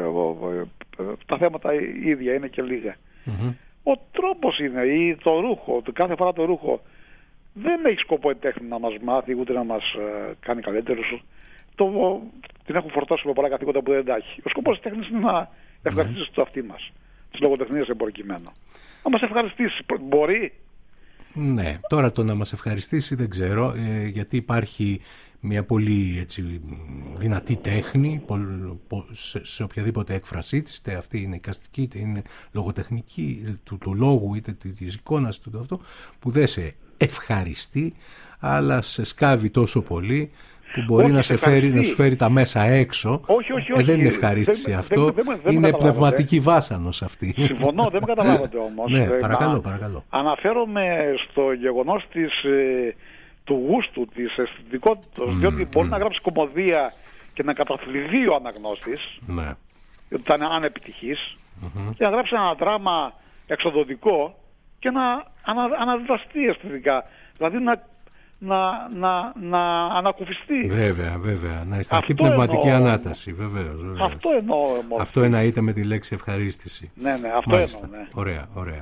τα θέματα ίδια είναι και λίγα. Mm-hmm. Ο τρόπος είναι, ή το ρούχο, το κάθε φορά το ρούχο δεν έχει σκοπό η τέχνη να μας μάθει ούτε να μας uh, κάνει καλύτερους. Το, την έχουν φορτώσει με πολλά καθήκοντα που δεν τα έχει. Ο σκοπός της τέχνης είναι να ευχαριστήσει mm-hmm. το αυτί μας, της λογοτεχνίας εμπορικειμένο. Να μας ευχαριστήσει, μπορεί. Ναι, τώρα το να μας ευχαριστήσει δεν ξέρω, ε, γιατί υπάρχει μια πολύ, έτσι, δυνατή τέχνη σε, σε οποιαδήποτε έκφρασή της, είτε αυτή είναι εικαστική, είτε είναι λογοτεχνική, του, του λόγου, είτε της εικόνας του, αυτό, που δεν σε ευχαριστεί, αλλά σε σκάβει τόσο πολύ που μπορεί όχι, να, σε φέρει, να σου φέρει τα μέσα έξω. Όχι, όχι, όχι. Ε, δεν είναι ευχαρίστηση δεν, αυτό, δεν, δεν, δεν είναι πνευματική βάσανος αυτή. Συμφωνώ, δεν με καταλάβατε όμως. Ναι, παρακαλώ, να, παρακαλώ. Αναφέρομαι στο γεγονός της, ε, του γούστου, της αισθητικότητας, mm, διότι mm. μπορεί να γράψει κωμωδία και να καταθλιβεί ο αναγνώστης, ναι, ότι θα είναι ανεπιτυχής, mm-hmm. και να γράψει ένα δράμα εξοδοτικό και να ανα, αναδιδαστεί αισθητικά. Δηλαδή να να, να, να ανακουφιστεί. Βέβαια, βέβαια. Να αισθανθεί πνευματική εννοώ... ανάταση. Βεβαίως, βεβαίως. Αυτό εννοώ. Μόρφη. Αυτό εννοείται με τη λέξη ευχαρίστηση. Ναι, ναι, αυτό Μάλιστα. εννοώ. Ναι. Ωραία, ωραία.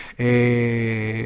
Ε,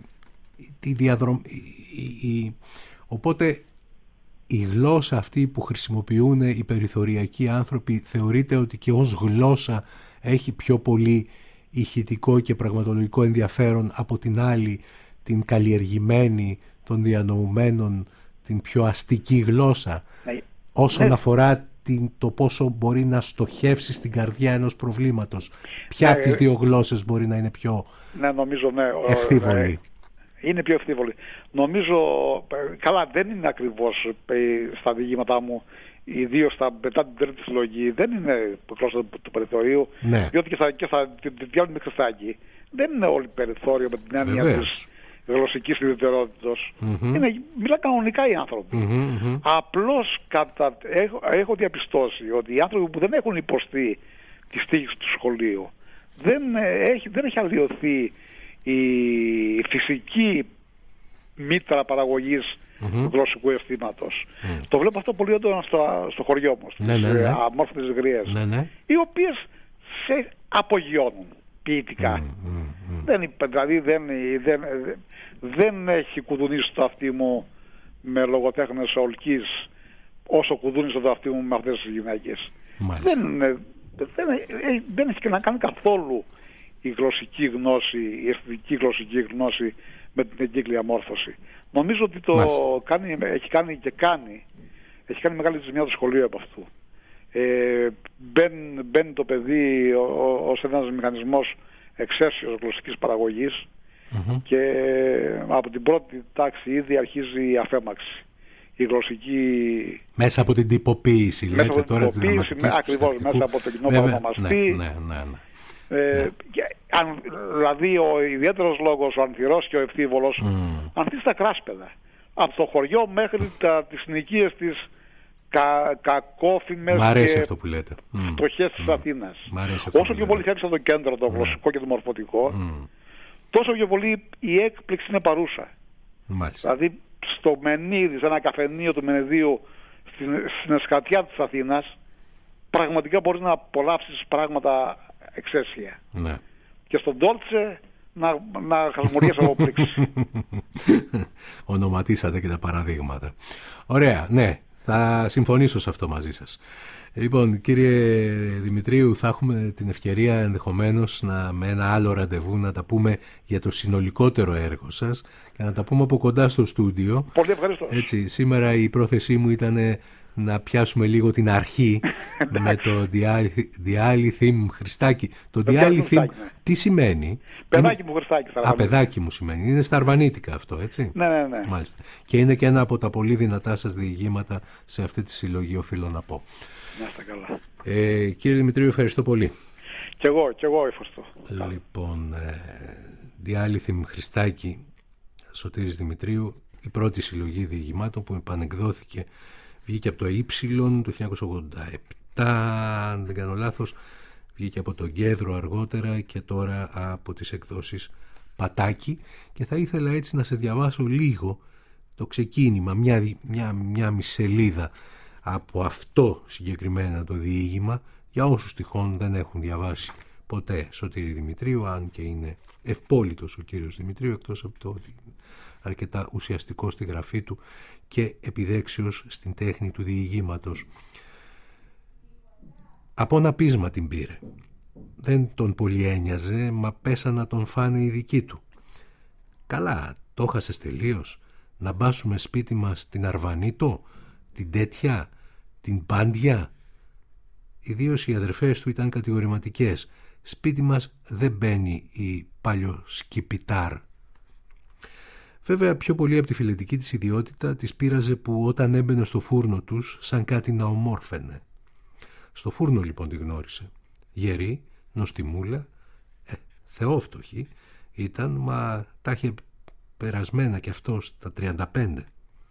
η διαδρομ... η, η... Οπότε η γλώσσα αυτή που χρησιμοποιούν οι περιθωριακοί άνθρωποι θεωρείται ότι και ως γλώσσα έχει πιο πολύ ηχητικό και πραγματολογικό ενδιαφέρον από την άλλη, την καλλιεργημένη των διανοουμένων, την πιο αστική γλώσσα, ναι, όσον ναι. αφορά την, το πόσο μπορεί να στοχεύσει στην καρδιά ενός προβλήματος. Ποια ναι, από τις δύο γλώσσες μπορεί να είναι πιο ναι, νομίζω, ναι, ευθύβολη? Είναι πιο ευθύβολη. Νομίζω, καλά, δεν είναι ακριβώς στα διηγήματά μου, ιδίως μετά την τρίτη συλλογή, δεν είναι γλώσσα του περιθωρίου, ναι. διότι και στα, και στα διάλειμμα Χριστάκη δεν είναι όλη περιθώριο με την έννοια της γλωσσικής ιδιαιτερότητας. Mm-hmm. Μιλά κανονικά οι άνθρωποι. Mm-hmm. Απλώς κατα... έχω, έχω διαπιστώσει ότι οι άνθρωποι που δεν έχουν υποστεί τη στίχηση του σχολείου, δεν έχει, δεν έχει αλλοιωθεί η φυσική μήτρα παραγωγής mm-hmm. γλωσσικού αισθήματος. Mm. Το βλέπω αυτό πολύ έντονα στο, στο χωριό μου, στις ναι, ναι, ναι. αμόρφωτες γριές, ναι, ναι. οι οποίες σε απογειώνουν ποιητικά. Mm, mm, mm. Δεν, δηλαδή δεν, δεν, δεν έχει κουδουνίσει το αυτί μου με λογοτέχνες ολκής όσο κουδούνισε το αυτί μου με αυτές τις γυναίκες. Δεν, δεν, δεν έχει και να κάνει καθόλου η γλωσσική γνώση, η αισθητική γλωσσική γνώση με την εγκύκλια μόρφωση. Νομίζω ότι το κάνει, έχει κάνει και κάνει, έχει κάνει μεγάλη ζημιά το σχολείο από αυτού. Ε, μπαίνει, μπαίνει το παιδί ως ένας μηχανισμός εξαίσιος γλωσσικής παραγωγής Mm-hmm. και από την πρώτη τάξη ήδη αρχίζει η αφέμαξη. Η γλωσσική... Μέσα από την τυποποίηση, μέσα λέτε τώρα της γραμματικής. Ακριβώς, μέσα από το κοινό παρονομαστή. Ναι, ναι, ναι. Ε, ναι. Και, αν, δηλαδή ο ιδιαίτερος λόγος, ο ανθυρός και ο ευθύβολος, mm. ανθεί στα κράσπεδα. Από το χωριό μέχρι τα, τις συνοικίες της κα, κακόφημες και αυτό που λέτε. φτωχές mm. της mm. Αθήνας. Όσο πιο πολύ φεύγει από το κέντρο, το γλωσσικό mm. και το μορφωτικό, mm. τόσο πιο πολύ η έκπληξη είναι παρούσα. Μάλιστα. Δηλαδή στο Μενίδη, σε ένα καφενείο του Μενεδίου, στην, στην Εσκατιά της Αθήνας, πραγματικά μπορείς να απολαύσεις πράγματα εξαίσια. Ναι. Και στον Ντόλτσε να, να χασμουριέσαι από πλήξη. Ονοματίσατε και τα παραδείγματα. Ωραία, ναι, θα συμφωνήσω σε αυτό μαζί σας. Λοιπόν, κύριε Δημητρίου, θα έχουμε την ευκαιρία ενδεχομένως να, με ένα άλλο ραντεβού να τα πούμε για το συνολικότερο έργο σας και να τα πούμε από κοντά στο στούντιο. Πολύ ευχαριστώ. Έτσι, σήμερα η πρόθεσή μου ήταν να πιάσουμε λίγο την αρχή με το Διάλη Θήμ Χριστάκη. Το Διάλη Θήμ τι σημαίνει? Παιδάκι είναι... μου Χριστάκη. Α, παιδάκι μου σημαίνει. Είναι στα αρβανίτικα αυτό, έτσι. Ναι, ναι, ναι. Μάλιστα. Και είναι και ένα από τα πολύ δυνατά σας διηγήματα σε αυτή τη συλλογή, οφείλω να πω. Να είστε καλά. Ε, κύριε Δημητρίου, ευχαριστώ πολύ. Κι εγώ, κι εγώ ευχαριστώ. Λοιπόν, ε, Διάλη Θήμ Χριστάκη, Σωτήρης Δημητρίου, η πρώτη συλλογή διηγημάτων που επανεκδόθηκε. Βγήκε από το Ήψιλον το χίλια εννιακόσια ογδόντα επτά, αν δεν κάνω λάθος, βγήκε από τον Κέδρο αργότερα και τώρα από τις εκδόσεις Πατάκη, και θα ήθελα έτσι να σας διαβάσω λίγο το ξεκίνημα, μια, μια, μια μισελίδα από αυτό συγκεκριμένα το διήγημα, για όσους τυχόν δεν έχουν διαβάσει ποτέ Σωτήρη Δημητρίου, αν και είναι ευπόλυτος ο κύριος Δημητρίου, εκτός από το ότι αρκετά ουσιαστικό στη γραφή του και επιδέξιος στην τέχνη του διηγήματος. Από ένα πείσμα την πήρε. Δεν τον πολύ ένοιαζε, μα πέσα να τον φάνε οι δικοί του. Καλά, το χάσες τελείως? Να μπάσουμε σπίτι μας την Αρβανίτο, την Τέτια, την Πάντια? Ιδίως οι αδερφές του ήταν κατηγορηματικές. Σπίτι μας δεν μπαίνει η παλιοσκυπιτάρ. Βέβαια, πιο πολύ από τη φιλετική της ιδιότητα της πείραζε που όταν έμπαινε στο φούρνο τους σαν κάτι να ομόρφαινε. Στο φούρνο λοιπόν τη γνώρισε. Γερή, νοστιμούλα, ε, θεόφτωχη ήταν, μα τα είχε περασμένα κι αυτό στα τριάντα πέντε.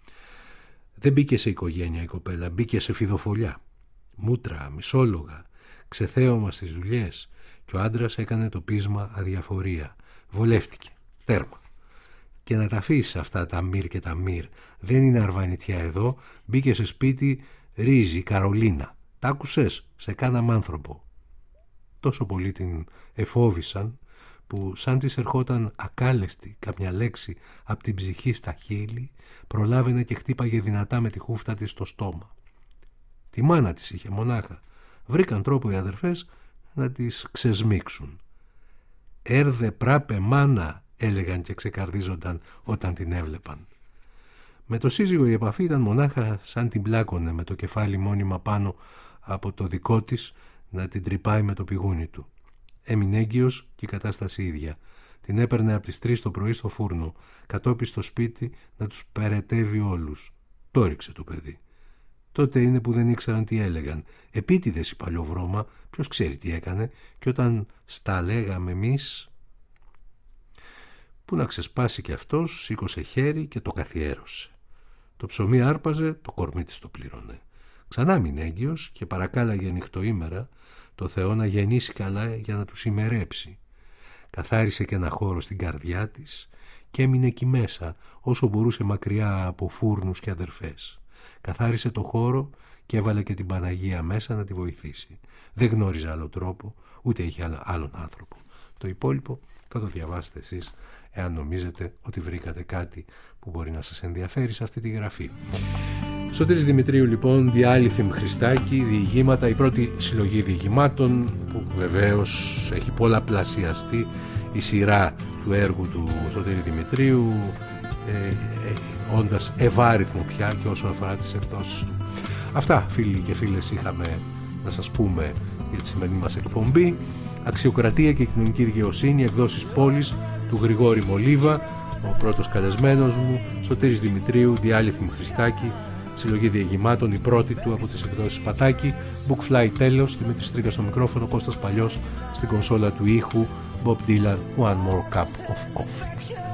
Δεν μπήκε σε οικογένεια η κοπέλα, μπήκε σε φιδοφολιά. Μούτρα, μισόλογα, ξεθέωμα στις δουλειές, και ο άντρας έκανε το πείσμα αδιαφορία. Βολεύτηκε. Τέρμα. Και να τα αφήσει αυτά τα μύρ και τα μύρ. Δεν είναι αρβανιτιά εδώ. Μπήκε σε σπίτι Ρίζη, Καρολίνα. Τ' άκουσες? Σε κάναμε άνθρωπο. Τόσο πολύ την εφόβησαν που σαν της ερχόταν ακάλεστη καμιά λέξη από την ψυχή στα χείλη, προλάβαινε και χτύπαγε δυνατά με τη χούφτα της στο στόμα. Τη μάνα της είχε μονάχα. Βρήκαν τρόπο οι αδερφές να τις ξεσμίξουν. «Έρδε πράπε μάνα», έλεγαν και ξεκαρδίζονταν όταν την έβλεπαν. Με το σύζυγο η επαφή ήταν μονάχα σαν την πλάκωνε με το κεφάλι μόνιμα πάνω από το δικό της να την τρυπάει με το πηγούνι του. Έμεινε έγκυος και η κατάσταση ίδια. Την έπαιρνε από τις τρεις το πρωί στο φούρνο, κατόπιν στο σπίτι να τους περαιτεύει όλους. Το ρίξε το παιδί. Τότε είναι που δεν ήξεραν τι έλεγαν. Επίτηδες η παλιοβρώμα, ποιος ξέρει τι έκανε, και όταν στα λέγαμε εμείς... Που να ξεσπάσει κι αυτός, σήκωσε χέρι και το καθιέρωσε. Το ψωμί άρπαζε, το κορμί της το πλήρωνε. Ξανά μείνε έγκυος και παρακάλαγε νυχτοήμερα το Θεό να γεννήσει καλά για να τους ημερέψει. Καθάρισε και ένα χώρο στην καρδιά της και έμεινε εκεί μέσα όσο μπορούσε, μακριά από φούρνους και αδερφές. Καθάρισε το χώρο και έβαλε και την Παναγία μέσα να τη βοηθήσει. Δεν γνώριζε άλλο τρόπο, ούτε είχε άλλον άνθρωπο. Το υπόλοιπο θα το διαβάσετε εσείς, εάν νομίζετε ότι βρήκατε κάτι που μπορεί να σας ενδιαφέρει σε αυτή τη γραφή. Σωτήρης Δημητρίου λοιπόν, Διάλη Θήμ Χριστάκη, διηγήματα, η πρώτη συλλογή διηγημάτων που βεβαίως έχει πολλαπλασιαστεί η σειρά του έργου του Σωτήρη Δημητρίου, ε, ε, όντας ευάριθμο πια και όσον αφορά τις εκδόσεις του. Αυτά, φίλοι και φίλες, είχαμε να σας πούμε για τη σημερινή μας εκπομπή. Αξιοκρατία και κοινωνική δικαιοσύνη, εκδόσεις Πόλης, του Γρηγόρη Μολίβα, ο πρώτος καλεσμένος μου, Σωτήρης Δημητρίου, Διάλυθη μου Χριστάκη, συλλογή διηγημάτων, η πρώτη του από τις εκδόσεις Πατάκη, Bookfly τέλος, Δημήτρης Τρίκας στο μικρόφωνο, Κώστας Παλιός στην κονσόλα του ήχου, Bob Dylan, One More Cup of Coffee.